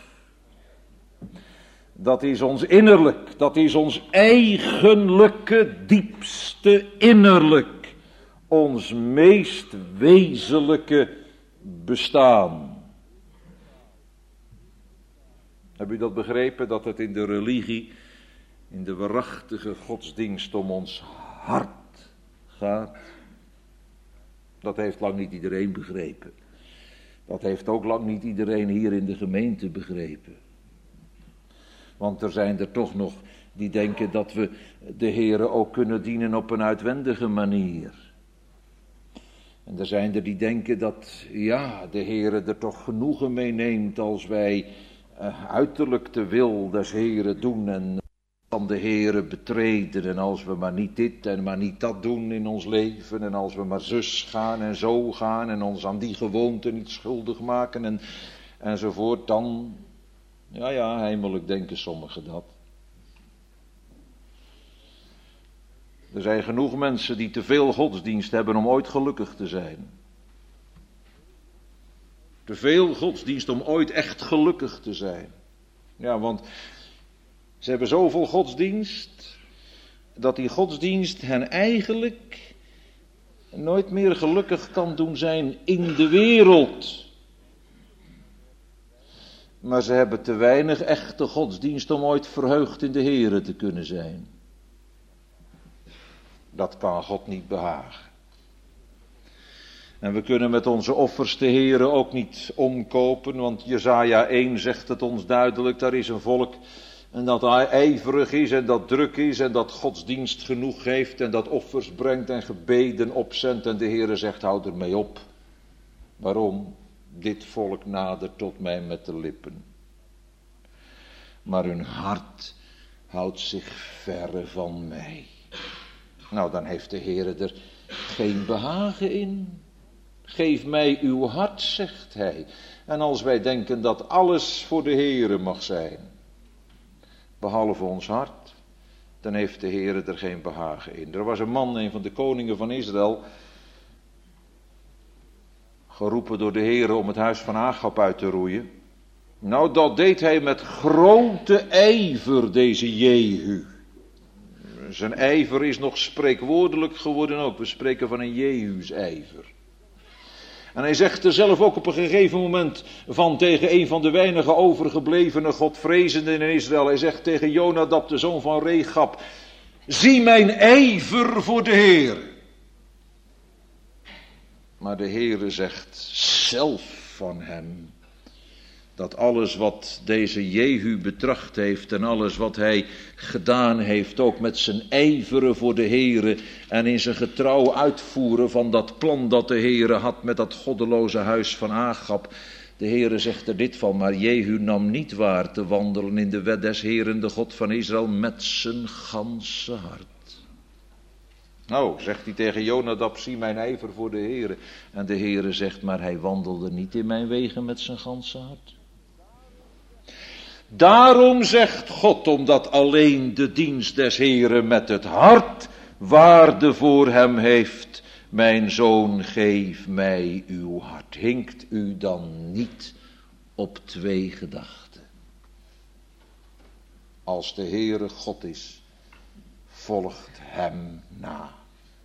Dat is ons innerlijk, dat is ons eigenlijke, diepste innerlijk, ons meest wezenlijke bestaan. Heb u dat begrepen, dat het in de religie, in de waarachtige godsdienst om ons hart gaat? Dat heeft lang niet iedereen begrepen. Dat heeft ook lang niet iedereen hier in de gemeente begrepen. Want er zijn er toch nog die denken dat we de Heere ook kunnen dienen op een uitwendige manier. En er zijn er die denken dat, ja, de Heere er toch genoegen mee neemt als wij uh, uiterlijk de wil des Heere doen en van de Heere betreden. En als we maar niet dit en maar niet dat doen in ons leven. En als we maar zus gaan en zo gaan en ons aan die gewoonte niet schuldig maken en, enzovoort. Dan, ja ja, heimelijk denken sommigen dat. Er zijn genoeg mensen die te veel godsdienst hebben om ooit gelukkig te zijn. Te veel godsdienst om ooit echt gelukkig te zijn. Ja, want ze hebben zoveel godsdienst, dat die godsdienst hen eigenlijk nooit meer gelukkig kan doen zijn in de wereld. Maar ze hebben te weinig echte godsdienst om ooit verheugd in de Heere te kunnen zijn. Dat kan God niet behagen. En we kunnen met onze offers de Heere ook niet omkopen, want Jesaja één zegt het ons duidelijk, daar is een volk en dat ijverig is en dat druk is en dat godsdienst genoeg geeft en dat offers brengt en gebeden opzendt en de Heere zegt: houd ermee op. Waarom? Dit volk nadert tot mij met de lippen, maar hun hart houdt zich verre van mij. Nou, dan heeft de Heere er geen behagen in. Geef mij uw hart, zegt hij. En als wij denken dat alles voor de Heere mag zijn, behalve ons hart, dan heeft de Heere er geen behagen in. Er was een man, een van de koningen van Israël, geroepen door de Heere om het huis van Agab uit te roeien. Nou, dat deed hij met grote ijver, deze Jehu. Zijn ijver is nog spreekwoordelijk geworden ook. We spreken van een Jehu's ijver. En hij zegt er zelf ook op een gegeven moment van tegen een van de weinige overgeblevene Godvrezenden in Israël. Hij zegt tegen Jonadab, de zoon van Rechab: zie mijn ijver voor de Heer. Maar de Heere zegt zelf van hem dat alles wat deze Jehu betracht heeft en alles wat hij gedaan heeft, ook met zijn ijveren voor de Heere en in zijn getrouw uitvoeren van dat plan dat de Heere had met dat goddeloze huis van Agab. De Heere zegt er dit van: maar Jehu nam niet waar te wandelen in de wet des Heeren, de God van Israël, met zijn ganse hart. Nou, zegt hij tegen Jonadab, zie mijn ijver voor de Heere. En de Heere zegt, maar hij wandelde niet in mijn wegen met zijn ganse hart. Daarom zegt God, omdat alleen de dienst des Heeren met het hart waarde voor hem heeft, mijn zoon, geef mij uw hart. Hinkt u dan niet op twee gedachten? Als de Heere God is, volgt hem na.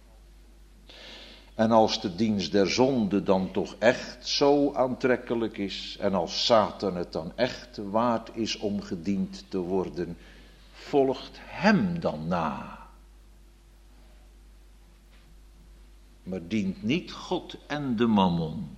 En als de dienst der zonde dan toch echt zo aantrekkelijk is, en als Satan het dan echt waard is om gediend te worden, volgt hem dan na. Maar dient niet God en de mammon.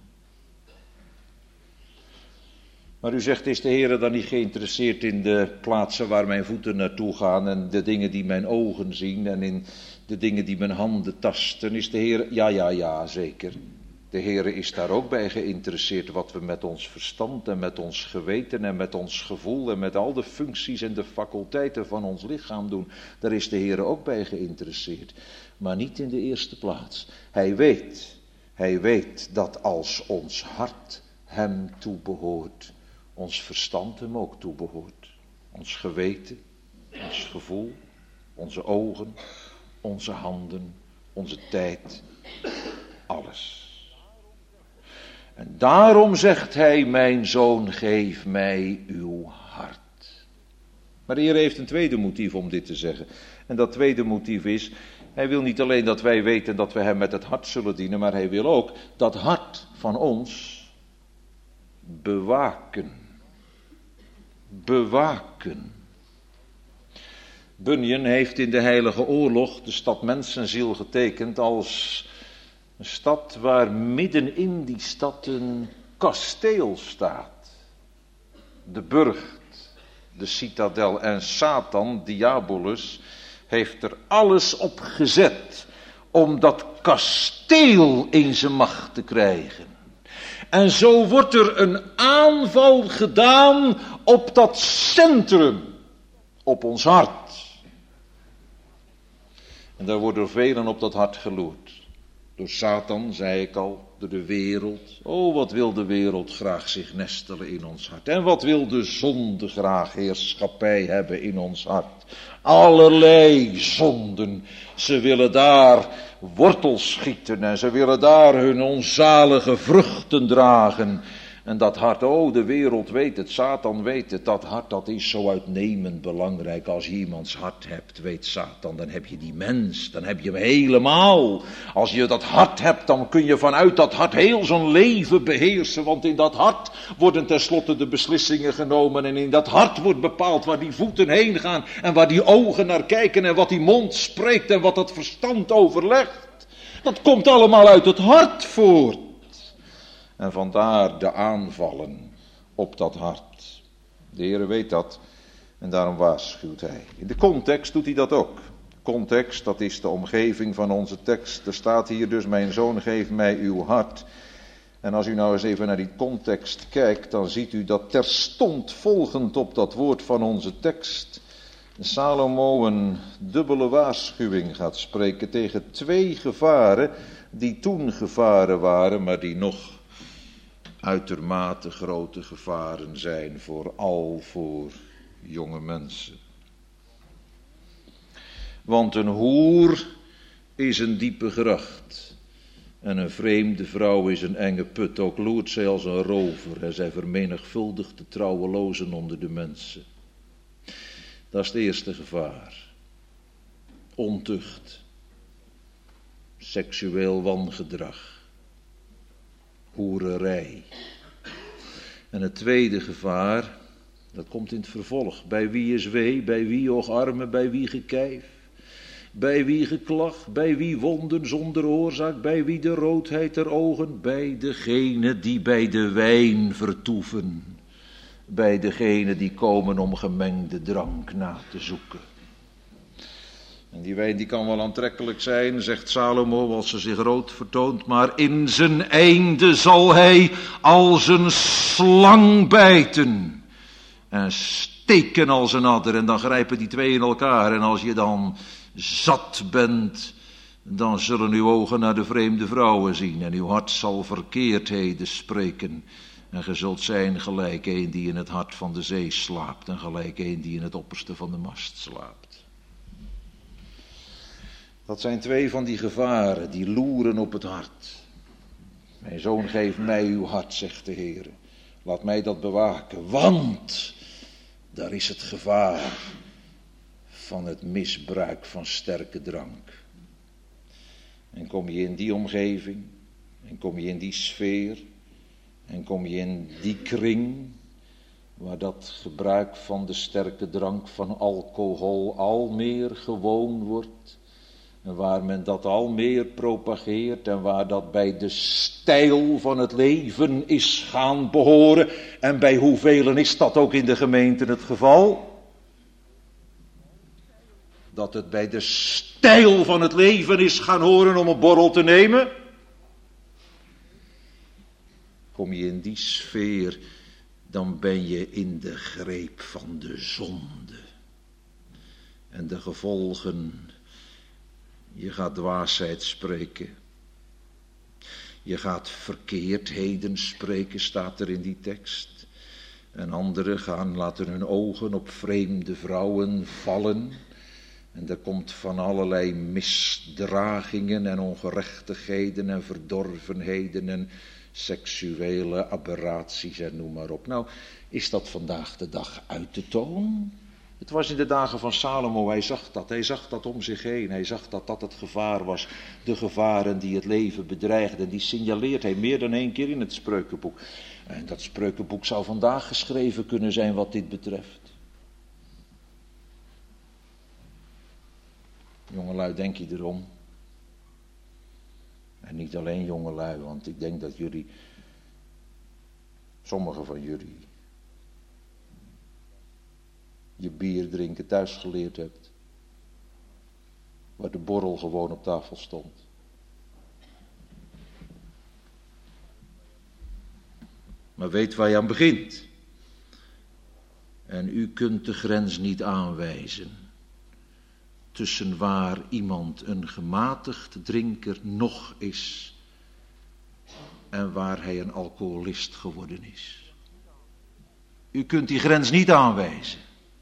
Maar u zegt, is de Heere dan niet geïnteresseerd in de plaatsen waar mijn voeten naartoe gaan en de dingen die mijn ogen zien en in de dingen die mijn handen tasten? Is de Heere, ja, ja, ja, zeker. De Heere is daar ook bij geïnteresseerd wat we met ons verstand en met ons geweten en met ons gevoel en met al de functies en de faculteiten van ons lichaam doen. Daar is de Heere ook bij geïnteresseerd. Maar niet in de eerste plaats. Hij weet, hij weet dat als ons hart hem toebehoort, ons verstand hem ook toebehoort. Ons geweten, ons gevoel, onze ogen, onze handen, onze tijd, alles. En daarom zegt hij, mijn zoon, geef mij uw hart. Maar de Heer heeft een tweede motief om dit te zeggen. En dat tweede motief is, hij wil niet alleen dat wij weten dat we hem met het hart zullen dienen, maar hij wil ook dat hart van ons bewaken. Bewaken. Bunyan heeft in de Heilige Oorlog de stad Mensenziel getekend als een stad waar midden in die stad een kasteel staat. De burcht, de citadel, en Satan, Diabolus, heeft er alles op gezet om dat kasteel in zijn macht te krijgen. En zo wordt er een aanval gedaan op dat centrum, op ons hart. En daar worden velen op dat hart geloerd. Door Satan, zei ik al, door de wereld. Oh, wat wil de wereld graag zich nestelen in ons hart. En wat wil de zonde graag heerschappij hebben in ons hart. Allerlei zonden. Ze willen daar wortels schieten en ze willen daar hun onzalige vruchten dragen. En dat hart, oh, de wereld weet het, Satan weet het, dat hart dat is zo uitnemend belangrijk. Als je iemands hart hebt, weet Satan, dan heb je die mens, dan heb je hem helemaal. Als je dat hart hebt, dan kun je vanuit dat hart heel zo'n leven beheersen. Want in dat hart worden tenslotte de beslissingen genomen en in dat hart wordt bepaald waar die voeten heen gaan en waar die ogen naar kijken en wat die mond spreekt en wat dat verstand overlegt. Dat komt allemaal uit het hart voort. En vandaar de aanvallen op dat hart. De Heere weet dat en daarom waarschuwt hij. In de context doet hij dat ook. Context, dat is de omgeving van onze tekst. Er staat hier dus, mijn zoon, geef mij uw hart. En als u nou eens even naar die context kijkt, dan ziet u dat terstond volgend op dat woord van onze tekst Salomo een dubbele waarschuwing gaat spreken tegen twee gevaren die toen gevaren waren, maar die nog uitermate grote gevaren zijn, vooral voor jonge mensen. Want een hoer is een diepe gracht. En een vreemde vrouw is een enge put. Ook loert zij als een rover. En zij vermenigvuldigt de trouwelozen onder de mensen. Dat is het eerste gevaar. Ontucht. Seksueel wangedrag. Hoererij. En het tweede gevaar, dat komt in het vervolg. Bij wie is wee, bij wie och arme, bij wie gekijf. Bij wie geklag, bij wie wonden zonder oorzaak, bij wie de roodheid der ogen, bij degene die bij de wijn vertoeven. Bij degene die komen om gemengde drank na te zoeken. En die wijn die kan wel aantrekkelijk zijn, zegt Salomo, als ze zich rood vertoont, maar in zijn einde zal hij als een slang bijten en steken als een adder. En dan grijpen die twee in elkaar. En als je dan zat bent, dan zullen uw ogen naar de vreemde vrouwen zien en uw hart zal verkeerdheden spreken. En ge zult zijn gelijk een die in het hart van de zee slaapt en gelijk een die in het opperste van de mast slaapt. Dat zijn twee van die gevaren die loeren op het hart. Mijn zoon, geef mij uw hart, zegt de Heer. Laat mij dat bewaken, want daar is het gevaar van het misbruik van sterke drank. En kom je in die omgeving, en kom je in die sfeer, en kom je in die kring, waar dat gebruik van de sterke drank van alcohol al meer gewoon wordt, en waar men dat al meer propageert en waar dat bij de stijl van het leven is gaan behoren. En bij hoeveel is dat ook in de gemeente het geval? Dat het bij de stijl van het leven is gaan horen om een borrel te nemen. Kom je in die sfeer, dan ben je in de greep van de zonde. En de gevolgen. Je gaat dwaasheid spreken. Je gaat verkeerdheden spreken, staat er in die tekst. En anderen gaan, laten hun ogen op vreemde vrouwen vallen. En er komt van allerlei misdragingen en ongerechtigheden en verdorvenheden en seksuele aberraties en noem maar op. Nou, is dat vandaag de dag uit de toon? Het was in de dagen van Salomo, hij zag dat, hij zag dat om zich heen, hij zag dat dat het gevaar was, de gevaren die het leven bedreigden, die signaleert hij meer dan één keer in het Spreukenboek. En dat Spreukenboek zou vandaag geschreven kunnen zijn wat dit betreft. Jongelui, denk je erom? En niet alleen jongelui, want ik denk dat jullie, sommigen van jullie, je bier drinken thuis geleerd hebt. Waar de borrel gewoon op tafel stond. Maar weet waar je aan begint. En u kunt de grens niet aanwijzen. Tussen waar iemand een gematigd drinker nog is. En waar hij een alcoholist geworden is. U kunt die grens niet aanwijzen.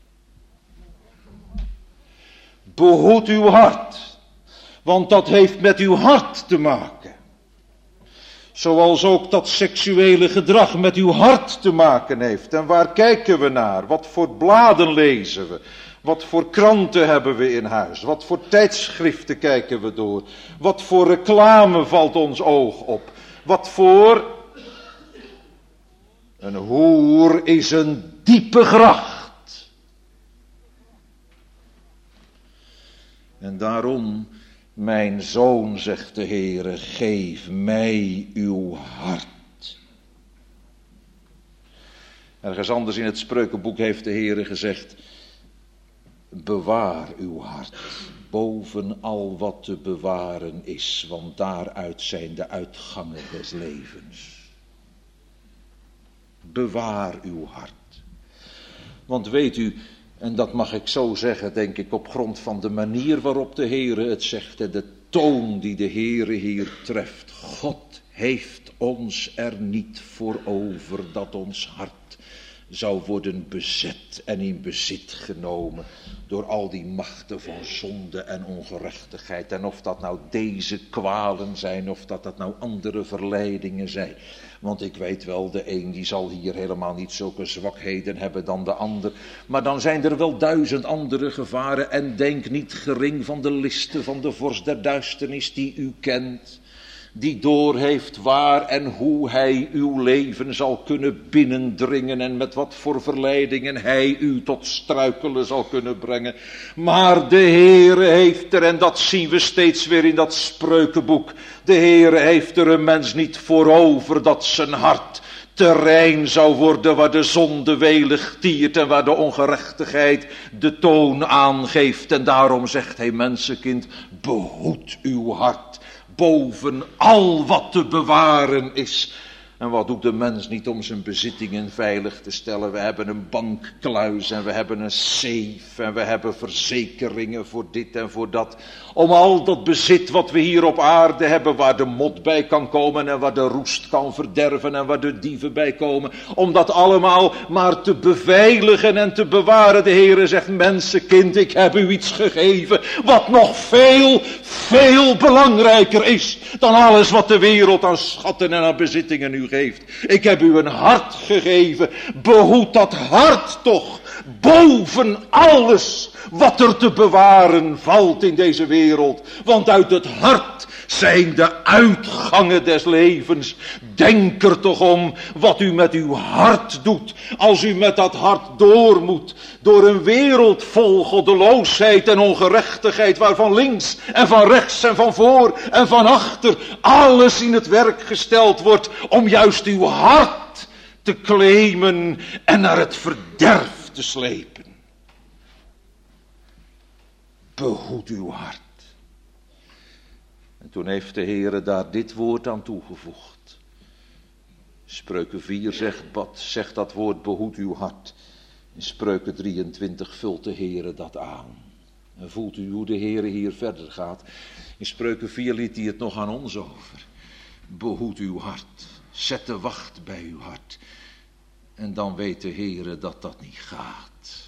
Behoed uw hart, want dat heeft met uw hart te maken. Zoals ook dat seksuele gedrag met uw hart te maken heeft. En waar kijken we naar? Wat voor bladen lezen we? Wat voor kranten hebben we in huis? Wat voor tijdschriften kijken we door? Wat voor reclame valt ons oog op? Wat voor... Een hoer is een diepe gracht. En daarom, mijn zoon, zegt de Heere, geef mij uw hart. Ergens anders in het Spreukenboek heeft de Heere gezegd, bewaar uw hart boven al wat te bewaren is, want daaruit zijn de uitgangen des levens. Bewaar uw hart. Want weet u, en dat mag ik zo zeggen, denk ik, op grond van de manier waarop de Heere het zegt en de toon die de Heere hier treft. God heeft ons er niet voor over dat ons hart zou worden bezet en in bezit genomen door al die machten van zonde en ongerechtigheid. En of dat nou deze kwalen zijn, of dat dat nou andere verleidingen zijn. Want ik weet wel, de een die zal hier helemaal niet zulke zwakheden hebben dan de ander. Maar dan zijn er wel duizend andere gevaren. En denk niet gering van de listen van de vorst der duisternis die u kent. Die doorheeft waar en hoe hij uw leven zal kunnen binnendringen en met wat voor verleidingen hij u tot struikelen zal kunnen brengen. Maar de Heere heeft er, en dat zien we steeds weer in dat spreukenboek, de Heere heeft er een mens niet voor over dat zijn hart terrein zou worden waar de zonde welig tiert en waar de ongerechtigheid de toon aangeeft. En daarom zegt hij, mensenkind, behoed uw hart boven al wat te bewaren is. En wat doet de mens niet om zijn bezittingen veilig te stellen? We hebben een bankkluis en we hebben een safe en we hebben verzekeringen voor dit en voor dat. Om al dat bezit wat we hier op aarde hebben, waar de mot bij kan komen en waar de roest kan verderven en waar de dieven bij komen. Om dat allemaal maar te beveiligen en te bewaren. De Heere zegt, mensenkind, ik heb u iets gegeven wat nog veel, veel belangrijker is dan alles wat de wereld aan schatten en aan bezittingen u geeft. Ik heb u een hart gegeven. Behoed dat hart toch boven alles wat er te bewaren valt in deze wereld. Want uit het hart zijn de uitgangen des levens. Denk er toch om wat u met uw hart doet. Als u met dat hart door moet. Door een wereld vol goddeloosheid en ongerechtigheid. Waarvan links en van rechts en van voor en van achter alles in het werk gesteld wordt. Om juist uw hart te claimen en naar het verderf te slepen. Behoed uw hart. En toen heeft de Heere daar dit woord aan toegevoegd. Spreuken vier zegt, wat zegt dat woord, behoed uw hart. In Spreuken drieëntwintig vult de Heere dat aan. En voelt u hoe de Heere hier verder gaat. In Spreuken vier liet hij het nog aan ons over. Behoed uw hart. Zet de wacht bij uw hart. En dan weet de Heere dat dat niet gaat.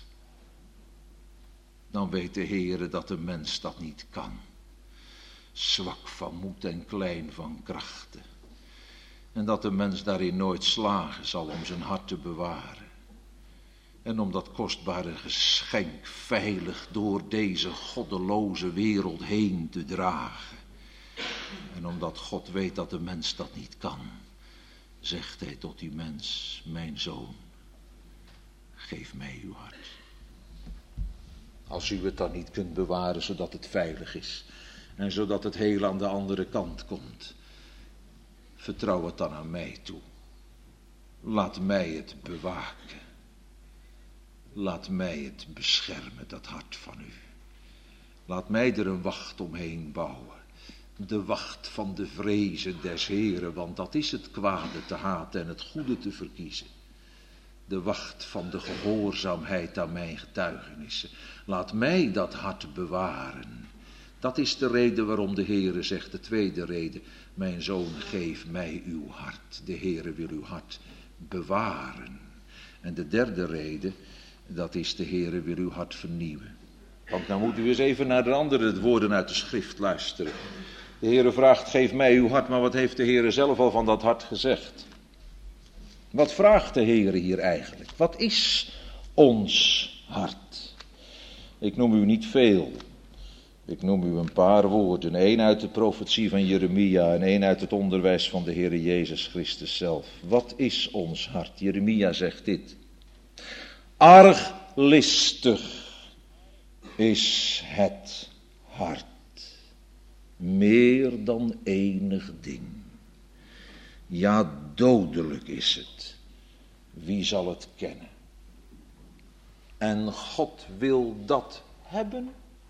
Dan weet de Heere dat de mens dat niet kan. Zwak van moed en klein van krachten. En dat de mens daarin nooit slagen zal om zijn hart te bewaren. En om dat kostbare geschenk veilig door deze goddeloze wereld heen te dragen. En omdat God weet dat de mens dat niet kan, zegt hij tot die mens, mijn zoon, geef mij uw hart. Als u het dan niet kunt bewaren zodat het veilig is. En zodat het heel aan de andere kant komt. Vertrouw het dan aan mij toe. Laat mij het bewaken. Laat mij het beschermen, dat hart van u. Laat mij er een wacht omheen bouwen. De wacht van de vrezen des Heren, want dat is het kwade te haten en het goede te verkiezen. De wacht van de gehoorzaamheid aan mijn getuigenissen. Laat mij dat hart bewaren. Dat is de reden waarom de Heere zegt, de tweede reden. Mijn zoon, geef mij uw hart. De Heere wil uw hart bewaren. En de derde reden, dat is de Heere wil uw hart vernieuwen. Want nou moet u eens even naar de andere woorden uit de schrift luisteren. De Heere vraagt, geef mij uw hart, maar wat heeft de Heere zelf al van dat hart gezegd? Wat vraagt de Heere hier eigenlijk? Wat is ons hart? Ik noem u niet veel. Ik noem u een paar woorden. Eén uit de profetie van Jeremia en één uit het onderwijs van de Heere Jezus Christus zelf. Wat is ons hart? Jeremia zegt dit. Arglistig is het hart. Meer dan enig ding. Ja, dodelijk is het. Wie zal het kennen? En God wil dat hebben.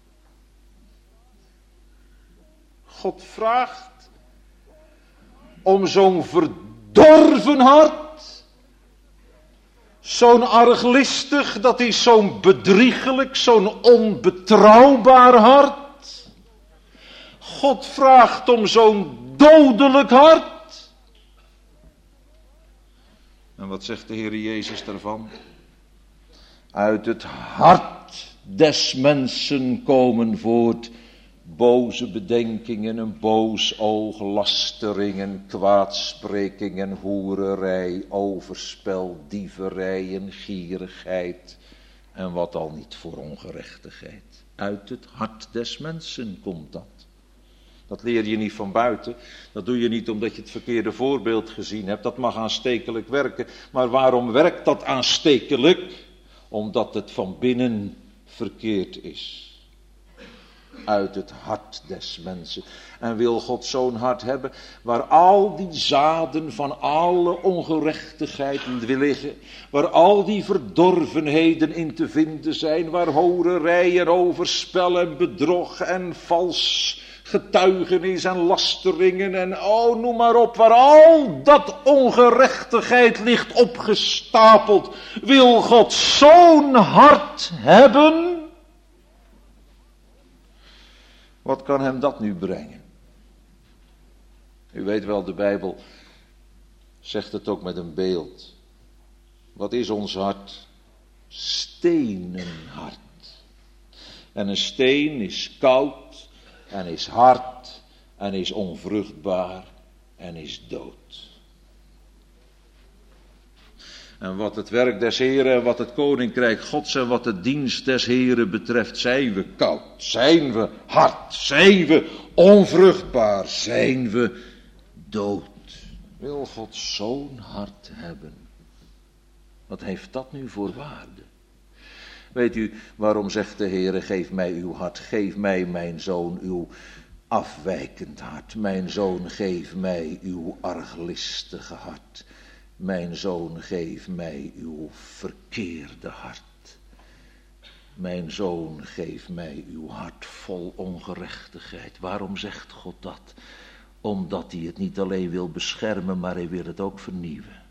God vraagt om zo'n verdorven hart. Zo'n arglistig, dat is zo'n bedriegelijk, zo'n onbetrouwbaar hart. God vraagt om zo'n dodelijk hart. En wat zegt de Heer Jezus daarvan? Uit het hart des mensen komen voort boze bedenkingen, een boos oog, lasteringen, kwaadsprekingen, hoererij, overspel, dieverij, gierigheid en wat al niet voor ongerechtigheid. Uit het hart des mensen komt dat. Dat leer je niet van buiten. Dat doe je niet omdat je het verkeerde voorbeeld gezien hebt. Dat mag aanstekelijk werken. Maar waarom werkt dat aanstekelijk? Omdat het van binnen verkeerd is. Uit het hart des mensen. En wil God zo'n hart hebben waar al die zaden van alle ongerechtigheid liggen. Waar al die verdorvenheden in te vinden zijn. Waar horerij en overspel en bedrog en vals getuigenis en lasteringen en oh noem maar op. Waar al dat ongerechtigheid ligt opgestapeld. Wil God zo'n hart hebben? Wat kan hem dat nu brengen? U weet wel, de Bijbel zegt het ook met een beeld. Wat is ons hart? Stenen hart. En een steen is koud en is hard en is onvruchtbaar en is dood. En wat het werk des Heren en wat het koninkrijk Gods en wat de dienst des Heren betreft, zijn we koud, zijn we hard, zijn we onvruchtbaar, zijn we dood. Wil God zo'n hart hebben? Wat heeft dat nu voor waarde? Weet u, waarom zegt de Heere, geef mij uw hart, geef mij mijn zoon uw afwijkend hart. Mijn zoon, geef mij uw arglistige hart. Mijn zoon, geef mij uw verkeerde hart. Mijn zoon, geef mij uw hart vol ongerechtigheid. Waarom zegt God dat? Omdat hij het niet alleen wil beschermen, maar hij wil het ook vernieuwen.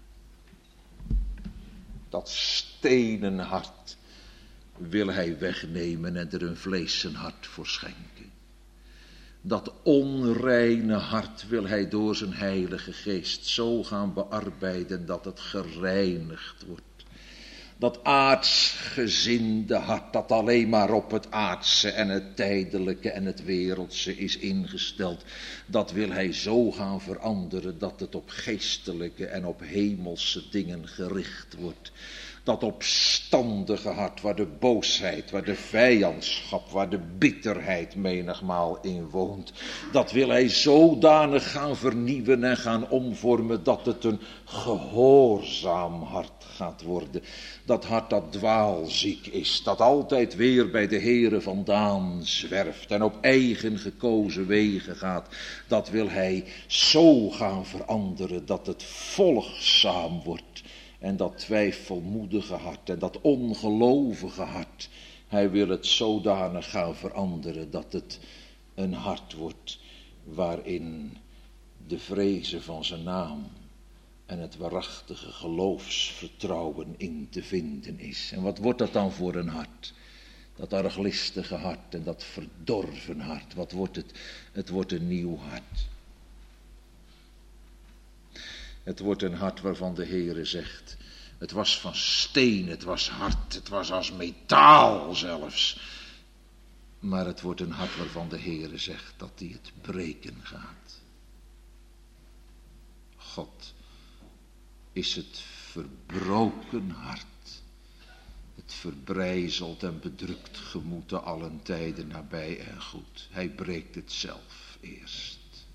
Dat stenen hart wil hij wegnemen en er een vleesen hart voor schenken. Dat onreine hart wil hij door zijn heilige geest zo gaan bearbeiden dat het gereinigd wordt. Dat aardsgezinde hart dat alleen maar op het aardse en het tijdelijke en het wereldse is ingesteld. Dat wil hij zo gaan veranderen dat het op geestelijke en op hemelse dingen gericht wordt. Dat opstandige hart waar de boosheid, waar de vijandschap, waar de bitterheid menigmaal in woont. Dat wil hij zodanig gaan vernieuwen en gaan omvormen dat het een gehoorzaam hart gaat worden. Dat hart dat dwaalziek is, dat altijd weer bij de Heere vandaan zwerft en op eigen gekozen wegen gaat. Dat wil hij zo gaan veranderen dat het volgzaam wordt. En dat twijfelmoedige hart en dat ongelovige hart, hij wil het zodanig gaan veranderen dat het een hart wordt waarin de vrezen van zijn naam en het waarachtige geloofsvertrouwen in te vinden is. En wat wordt dat dan voor een hart? Dat arglistige hart en dat verdorven hart, wat wordt het? Het wordt een nieuw hart. Het wordt een hart waarvan de Heere zegt, het was van steen, het was hard, het was als metaal zelfs. Maar het wordt een hart waarvan de Heere zegt dat hij het breken gaat. God is het verbroken hart, het verbrijzeld en bedrukt gemoed te allen tijden nabij en goed. Hij breekt het zelf eerst.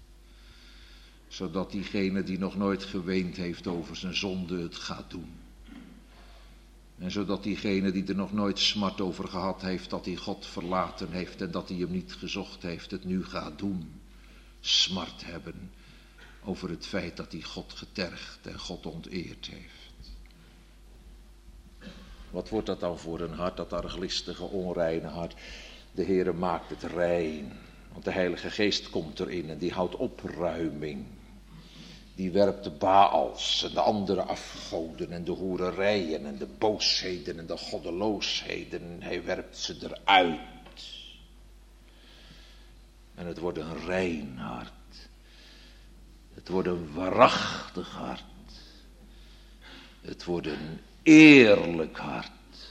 Zodat diegene die nog nooit geweend heeft over zijn zonde het gaat doen. En zodat diegene die er nog nooit smart over gehad heeft dat hij God verlaten heeft en dat hij hem niet gezocht heeft het nu gaat doen. Smart hebben over het feit dat hij God getergd en God onteerd heeft. Wat wordt dat dan voor een hart, dat arglistige, onreine hart? De Heere maakt het rein, want de Heilige Geest komt erin en die houdt opruiming. Die werpt de Baals en de andere afgoden en de hoererijen en de boosheden en de goddeloosheden. Hij werpt ze eruit. En het wordt een rein hart. Het wordt een waarachtig hart. Het wordt een eerlijk hart.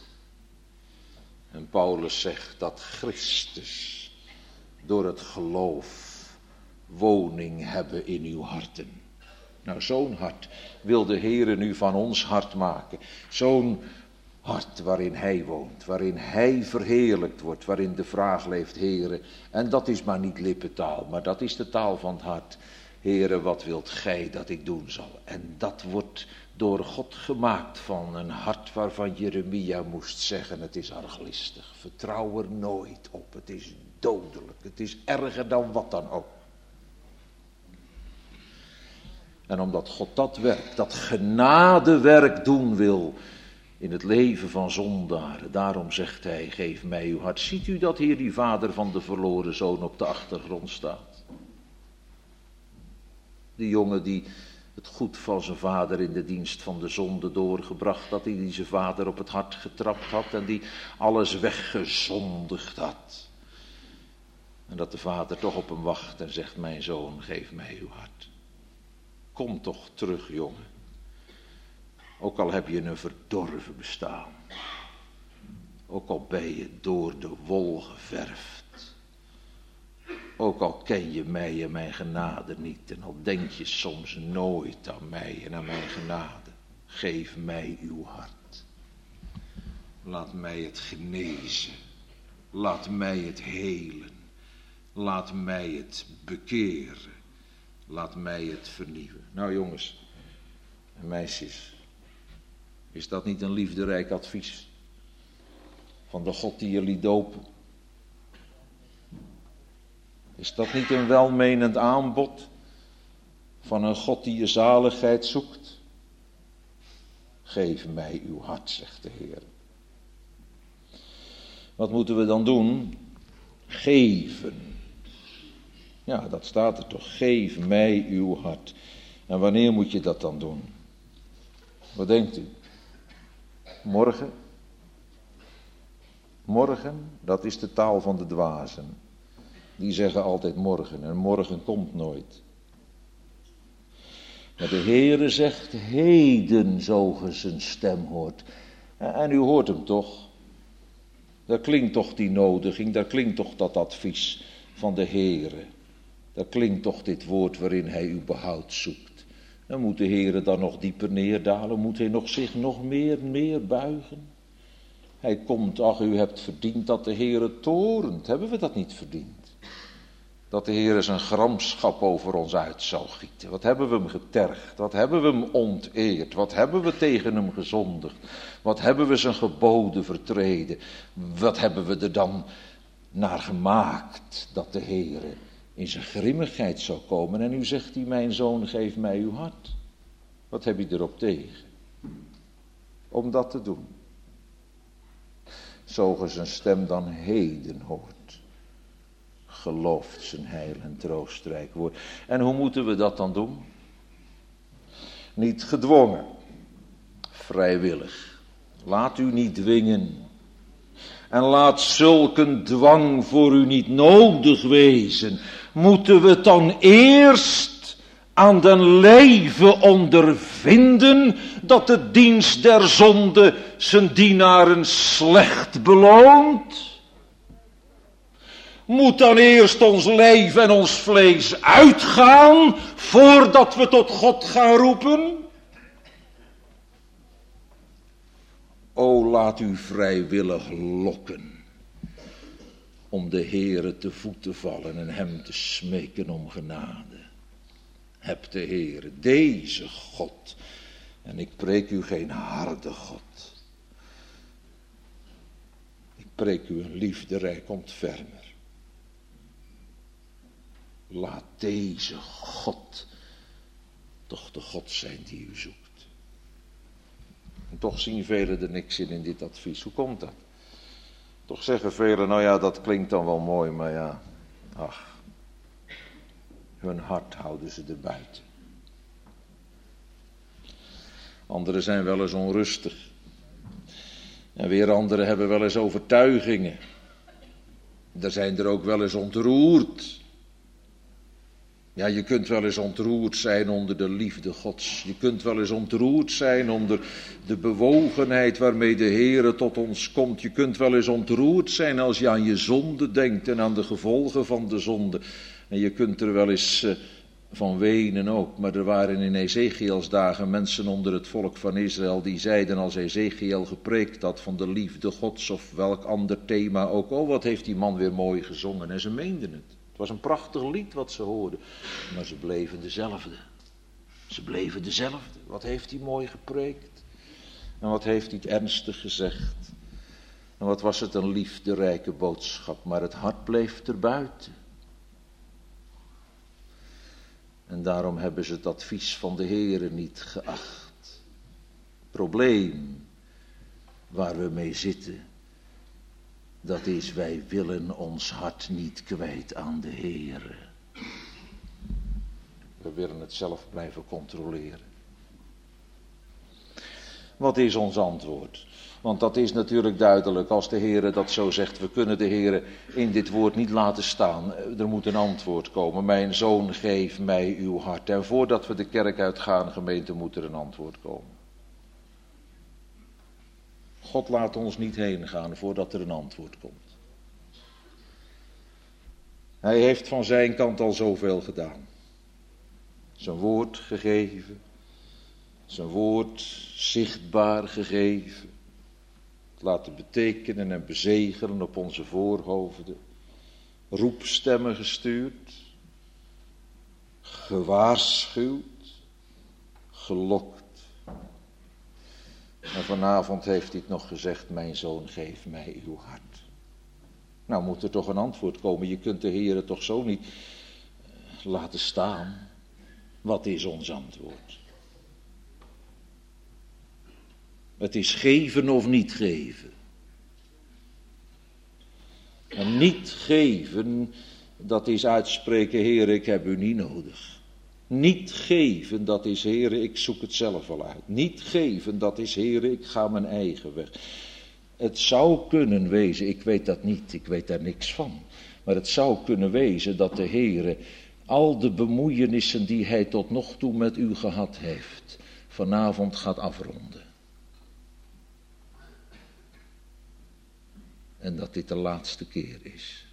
En Paulus zegt dat Christus door het geloof woning hebben in uw harten. Nou, zo'n hart wil de Heere nu van ons hart maken. Zo'n hart waarin Hij woont, waarin Hij verheerlijkt wordt, waarin de vraag leeft, Heere. En dat is maar niet lippentaal, maar dat is de taal van het hart. Heere, wat wilt Gij dat ik doen zal? En dat wordt door God gemaakt van een hart waarvan Jeremia moest zeggen, het is arglistig. Vertrouw er nooit op, het is dodelijk, het is erger dan wat dan ook. En omdat God dat werk, dat genadewerk doen wil in het leven van zondaren, daarom zegt Hij, geef mij uw hart. Ziet u dat hier die vader van de verloren zoon op de achtergrond staat? Die jongen die het goed van zijn vader in de dienst van de zonde doorgebracht had, die, die zijn vader op het hart getrapt had en die alles weggezondigd had. En dat de vader toch op hem wacht en zegt, mijn zoon, geef mij uw hart. Kom toch terug, jongen. Ook al heb je een verdorven bestaan. Ook al ben je door de wol geverfd. Ook al ken je mij en mijn genade niet. En al denk je soms nooit aan mij en aan mijn genade. Geef mij uw hart. Laat mij het genezen. Laat mij het helen. Laat mij het bekeren. Laat mij het vernieuwen. Nou jongens en meisjes, is dat niet een liefderijk advies van de God die jullie dopen? Is dat niet een welmenend aanbod van een God die je zaligheid zoekt? Geef mij uw hart, zegt de Heer. Wat moeten we dan doen? Geven. Ja, dat staat er toch. Geef mij uw hart. En wanneer moet je dat dan doen? Wat denkt u? Morgen? Morgen, dat is de taal van de dwazen. Die zeggen altijd morgen en morgen komt nooit. Maar de Heere zegt heden, zo ge zijn stem hoort. En u hoort hem toch? Daar klinkt toch die nodiging, daar klinkt toch dat advies van de Heere. Daar klinkt toch dit woord waarin hij uw behoud zoekt. Dan moet de Heere dan nog dieper neerdalen, moet hij nog zich nog meer, meer buigen. Hij komt, ach u hebt verdiend dat de Heere torent, hebben we dat niet verdiend? Dat de Heere zijn gramschap over ons uit zal gieten. Wat hebben we hem getergd, wat hebben we hem onteerd, wat hebben we tegen hem gezondigd, wat hebben we zijn geboden vertreden, wat hebben we er dan naar gemaakt dat de Heere in zijn grimmigheid zou komen. En nu zegt hij, mijn zoon, geef mij uw hart. Wat heb je erop tegen? Om dat te doen. Zo ge zijn stem dan heden hoort. Gelooft zijn heil en troostrijk woord. En hoe moeten we dat dan doen? Niet gedwongen. Vrijwillig. Laat u niet dwingen. En laat zulke dwang voor u niet nodig wezen. Moeten we het dan eerst aan den lijve ondervinden dat de dienst der zonde zijn dienaren slecht beloont? Moet dan eerst ons lijf en ons vlees uitgaan voordat we tot God gaan roepen? O, laat u vrijwillig lokken om de Heere te voet te vallen en hem te smeken om genade. Heb de Heere, deze God, en ik preek u geen harde God. Ik preek u een liefderijk ontfermer. Laat deze God toch de God zijn die u zoekt. En toch zien velen er niks in in dit advies. Hoe komt dat? Toch zeggen velen, nou ja, dat klinkt dan wel mooi, maar ja, ach, hun hart houden ze er buiten. Anderen zijn wel eens onrustig. En weer anderen hebben wel eens overtuigingen. Er zijn er ook wel eens ontroerd. Ja, je kunt wel eens ontroerd zijn onder de liefde Gods. Je kunt wel eens ontroerd zijn onder de bewogenheid waarmee de Heere tot ons komt. Je kunt wel eens ontroerd zijn als je aan je zonde denkt en aan de gevolgen van de zonde. En je kunt er wel eens uh, van wenen ook. Maar er waren in Ezechiels dagen mensen onder het volk van Israël die zeiden als Ezechiel gepreekt had van de liefde Gods of welk ander thema ook. Oh, wat heeft die man weer mooi gezongen. En ze meenden het. Het was een prachtig lied wat ze hoorden, maar ze bleven dezelfde. Ze bleven dezelfde. Wat heeft hij mooi gepreekt? En wat heeft hij ernstig gezegd? En wat was het een liefderijke boodschap, maar het hart bleef erbuiten. En daarom hebben ze het advies van de Heere niet geacht. Probleem waar we mee zitten, dat is, wij willen ons hart niet kwijt aan de Heere. We willen het zelf blijven controleren. Wat is ons antwoord? Want dat is natuurlijk duidelijk als de Heere dat zo zegt. We kunnen de Heere in dit woord niet laten staan. Er moet een antwoord komen. Mijn zoon, geef mij uw hart. En voordat we de kerk uitgaan, gemeente, moet er een antwoord komen. God laat ons niet heen gaan voordat er een antwoord komt. Hij heeft van zijn kant al zoveel gedaan. Zijn woord gegeven. Zijn woord zichtbaar gegeven. Laten betekenen en bezegelen op onze voorhoofden. Roepstemmen gestuurd. Gewaarschuwd. Gelokt. En vanavond heeft hij het nog gezegd, mijn zoon, geef mij uw hart. Nou moet er toch een antwoord komen. Je kunt de Heere toch zo niet laten staan. Wat is ons antwoord? Het is geven of niet geven. En niet geven, dat is uitspreken, Heere, ik heb u niet nodig. Niet geven, dat is, Heere, ik zoek het zelf wel uit. Niet geven, dat is, Heere, ik ga mijn eigen weg. Het zou kunnen wezen, ik weet dat niet, ik weet daar niks van. Maar het zou kunnen wezen dat de Heere al de bemoeienissen die hij tot nog toe met u gehad heeft, vanavond gaat afronden. En dat dit de laatste keer is.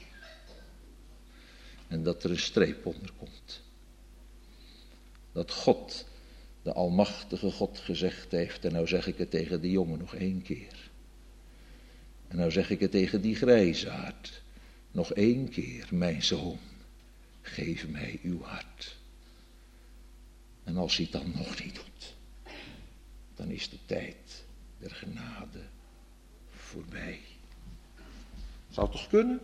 En dat er een streep onder komt. Dat God, de almachtige God, gezegd heeft, en nou zeg ik het tegen die jongen nog één keer. En nou zeg ik het tegen die grijsaard, nog één keer, mijn zoon, geef mij uw hart. En als hij het dan nog niet doet, dan is de tijd der genade voorbij. Zou toch kunnen?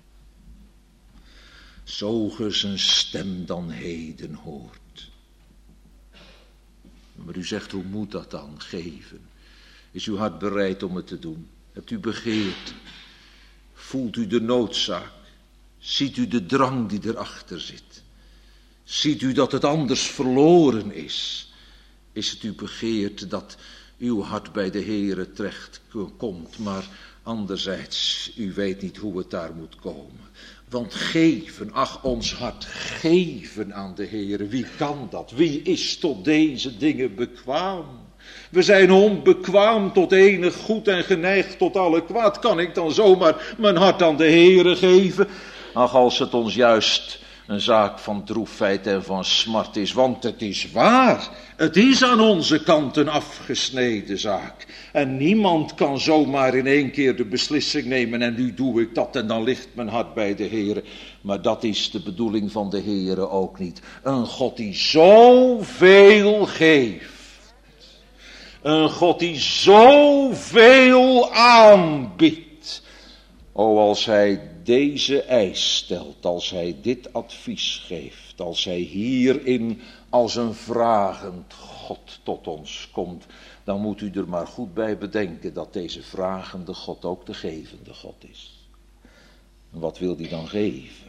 Zo ge zijn stem dan heden hoort. Maar u zegt, hoe moet dat dan, geven? Is uw hart bereid om het te doen? Hebt u begeerd? Voelt u de noodzaak? Ziet u de drang die erachter zit? Ziet u dat het anders verloren is? Is het u begeerd dat uw hart bij de Heere terecht komt, maar anderzijds, u weet niet hoe het daar moet komen. Want geven, ach ons hart, geven aan de Heere, wie kan dat? Wie is tot deze dingen bekwaam? We zijn onbekwaam tot enig goed en geneigd tot alle kwaad. Kan ik dan zomaar mijn hart aan de Heere geven? Ach, als het ons juist een zaak van droefheid en van smart is, want het is waar. Het is aan onze kant een afgesneden zaak. En niemand kan zomaar in één keer de beslissing nemen en nu doe ik dat en dan ligt mijn hart bij de Heere. Maar dat is de bedoeling van de Heere ook niet. Een God die zoveel geeft. Een God die zoveel aanbiedt. O, als hij deze eis stelt, als hij dit advies geeft, als hij hierin als een vragend God tot ons komt, dan moet u er maar goed bij bedenken dat deze vragende God ook de gevende God is. En wat wil hij dan geven?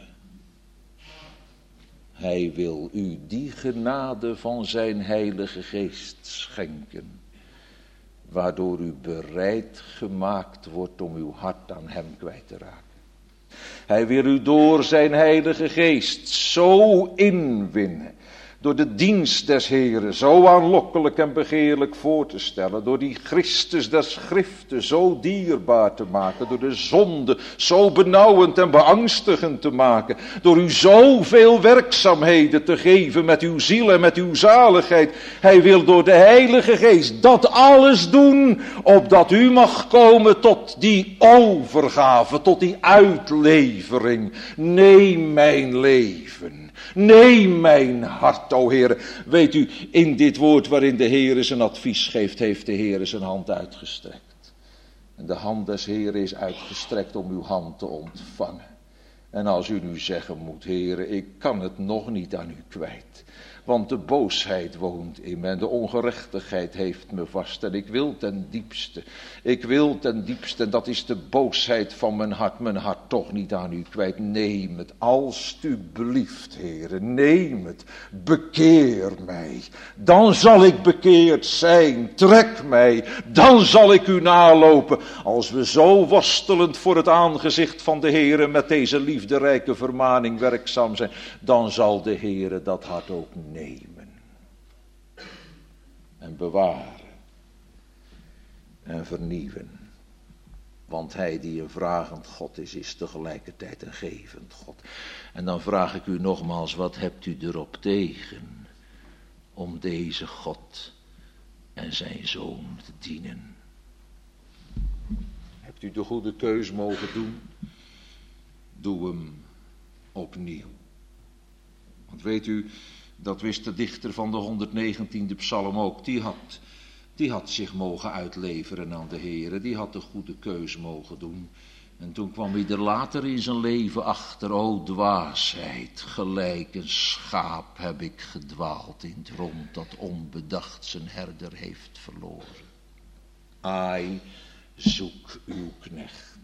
Hij wil u die genade van zijn Heilige Geest schenken, waardoor u bereid gemaakt wordt om uw hart aan hem kwijt te raken. Hij wil u door zijn Heilige Geest zo inwinnen. Door de dienst des Heren zo aanlokkelijk en begeerlijk voor te stellen. Door die Christus der Schriften zo dierbaar te maken. Door de zonde zo benauwend en beangstigend te maken. Door u zoveel werkzaamheden te geven met uw ziel en met uw zaligheid. Hij wil door de Heilige Geest dat alles doen. Opdat u mag komen tot die overgave, tot die uitlevering. Neem mijn leven. Neem mijn hart, o Heer. Weet u, in dit woord waarin de Heer zijn advies geeft, heeft de Heer zijn hand uitgestrekt. En de hand des Heeren is uitgestrekt om uw hand te ontvangen. En als u nu zeggen moet, Heer, ik kan het nog niet aan u kwijt. Want de boosheid woont in me en de ongerechtigheid heeft me vast. En ik wil ten diepste, ik wil ten diepste, en dat is de boosheid van mijn hart, mijn hart toch niet aan u kwijt. Neem het, alstublieft, Heere, neem het, bekeer mij. Dan zal ik bekeerd zijn, trek mij, dan zal ik u nalopen. Als we zo worstelend voor het aangezicht van de Heere met deze liefderijke vermaning werkzaam zijn, dan zal de Heere dat hart ook nemen. Nemen en bewaren en vernieuwen. Want hij die een vragend God is, is tegelijkertijd een gevend God. En dan vraag ik u nogmaals, wat hebt u erop tegen om deze God en zijn Zoon te dienen? Hebt u de goede keus mogen doen? Doe hem opnieuw. Want weet u, dat wist de dichter van de honderdnegentiende psalm ook. Die had, die had zich mogen uitleveren aan de Heere. Die had de goede keus mogen doen. En toen kwam hij er later in zijn leven achter. O dwaasheid, gelijk een schaap heb ik gedwaald in het rond dat onbedacht zijn herder heeft verloren. Ai, zoek uw knecht.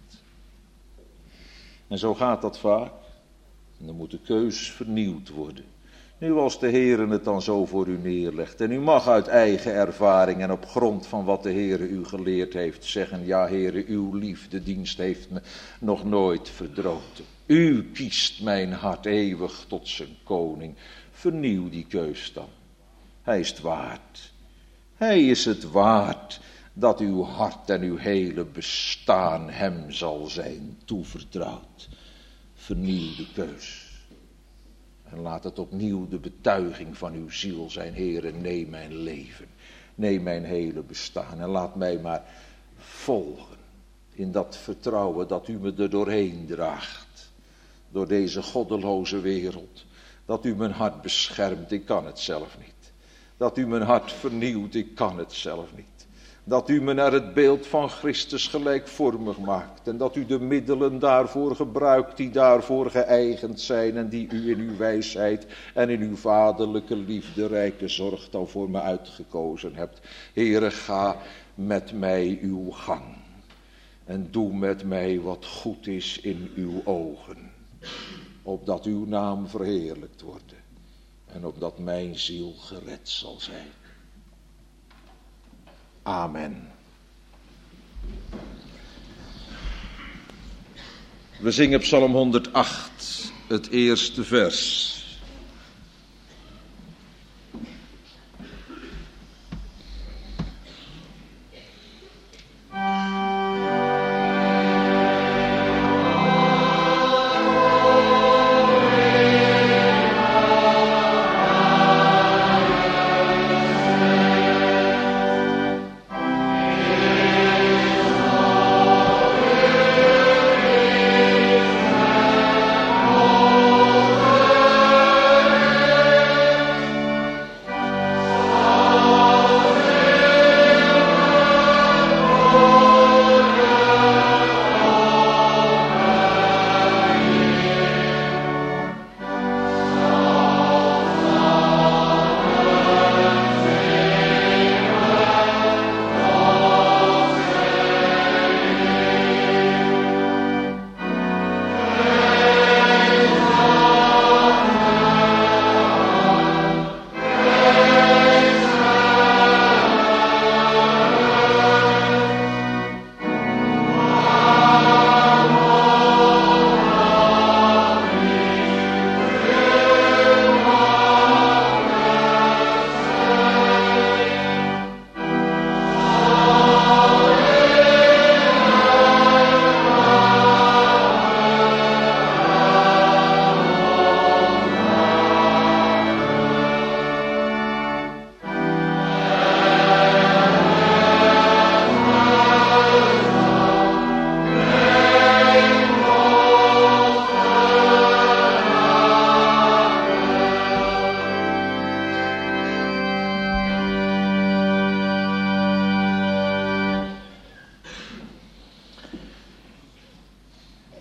En zo gaat dat vaak. En dan moet de keus vernieuwd worden. Nu als de Heere het dan zo voor u neerlegt. En u mag uit eigen ervaring en op grond van wat de Heere u geleerd heeft zeggen. Ja Heere, uw liefdedienst heeft me nog nooit verdroten. U kiest mijn hart eeuwig tot zijn koning. Vernieuw die keus dan. Hij is het waard. Hij is het waard dat uw hart en uw hele bestaan hem zal zijn toevertrouwd. Vernieuw de keus. En laat het opnieuw de betuiging van uw ziel zijn. Heere, neem mijn leven. Neem mijn hele bestaan. En laat mij maar volgen. In dat vertrouwen dat u me er doorheen draagt. Door deze goddeloze wereld. Dat u mijn hart beschermt. Ik kan het zelf niet. Dat u mijn hart vernieuwt. Ik kan het zelf niet. Dat u me naar het beeld van Christus gelijkvormig maakt. En dat u de middelen daarvoor gebruikt die daarvoor geëigend zijn. En die u in uw wijsheid en in uw vaderlijke liefderijke zorg dan voor me uitgekozen hebt. Heere, ga met mij uw gang. En doe met mij wat goed is in uw ogen. Opdat uw naam verheerlijkt wordt. En opdat mijn ziel gered zal zijn. Amen. We zingen Psalm honderdacht, het eerste vers.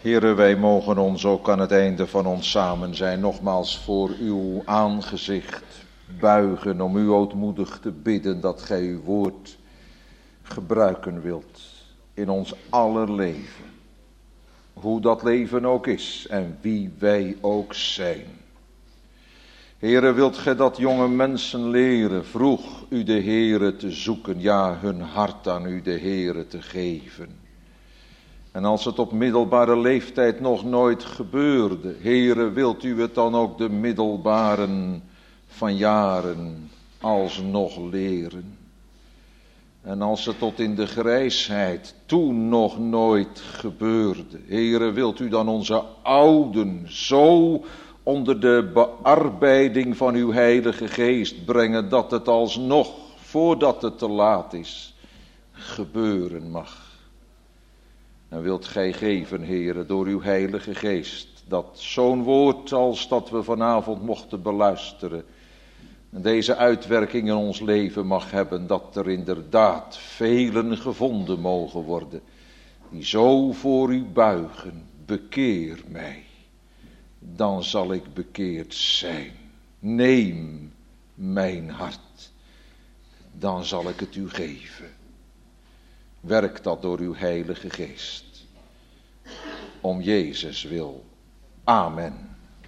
Heere, wij mogen ons ook aan het einde van ons samen zijn nogmaals voor uw aangezicht buigen om u ootmoedig te bidden dat gij uw woord gebruiken wilt in ons aller leven. Hoe dat leven ook is en wie wij ook zijn. Heere, wilt gij dat jonge mensen leren vroeg u de Heere te zoeken, ja, hun hart aan u de Heere te geven. En als het op middelbare leeftijd nog nooit gebeurde, Heere, wilt u het dan ook de middelbaren van jaren alsnog leren. En als het tot in de grijsheid toen nog nooit gebeurde, Heere, wilt u dan onze ouden zo onder de bearbeiding van uw Heilige Geest brengen, dat het alsnog, voordat het te laat is, gebeuren mag. En wilt gij geven, Heere, door uw Heilige Geest, dat zo'n woord als dat we vanavond mochten beluisteren, deze uitwerking in ons leven mag hebben, dat er inderdaad velen gevonden mogen worden, die zo voor u buigen, bekeer mij, dan zal ik bekeerd zijn. Neem mijn hart, dan zal ik het u geven. Werk dat door uw Heilige Geest. Om Jezus wil. Amen.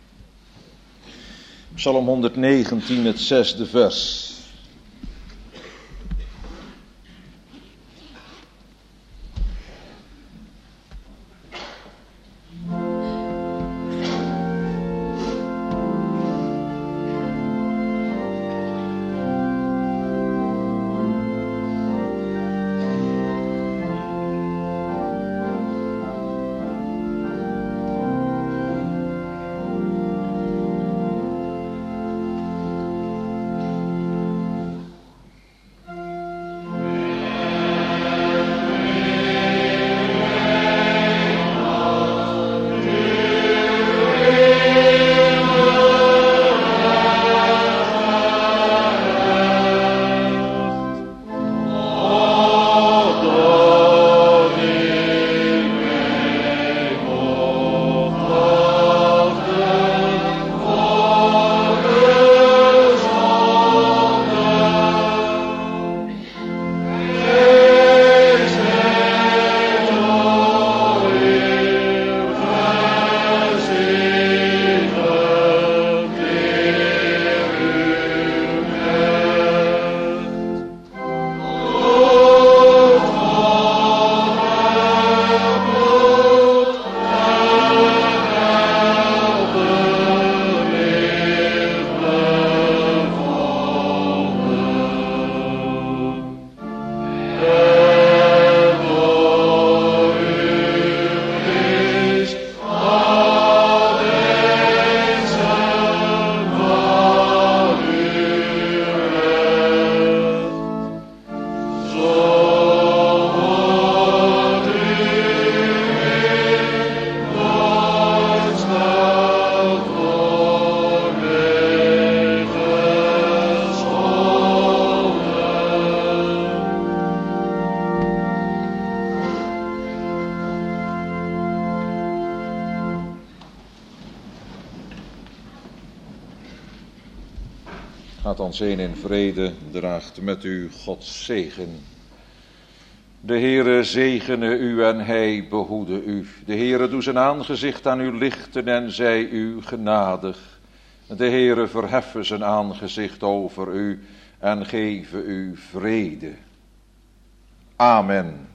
Psalm honderdnegentien, het zesde vers. Gaat ons heen in vrede, draagt met u Gods zegen. De Heere zegene u en hij behoede u. De Heere doe zijn aangezicht aan u lichten en zij u genadig. De Heere verheffe zijn aangezicht over u en geven u vrede. Amen.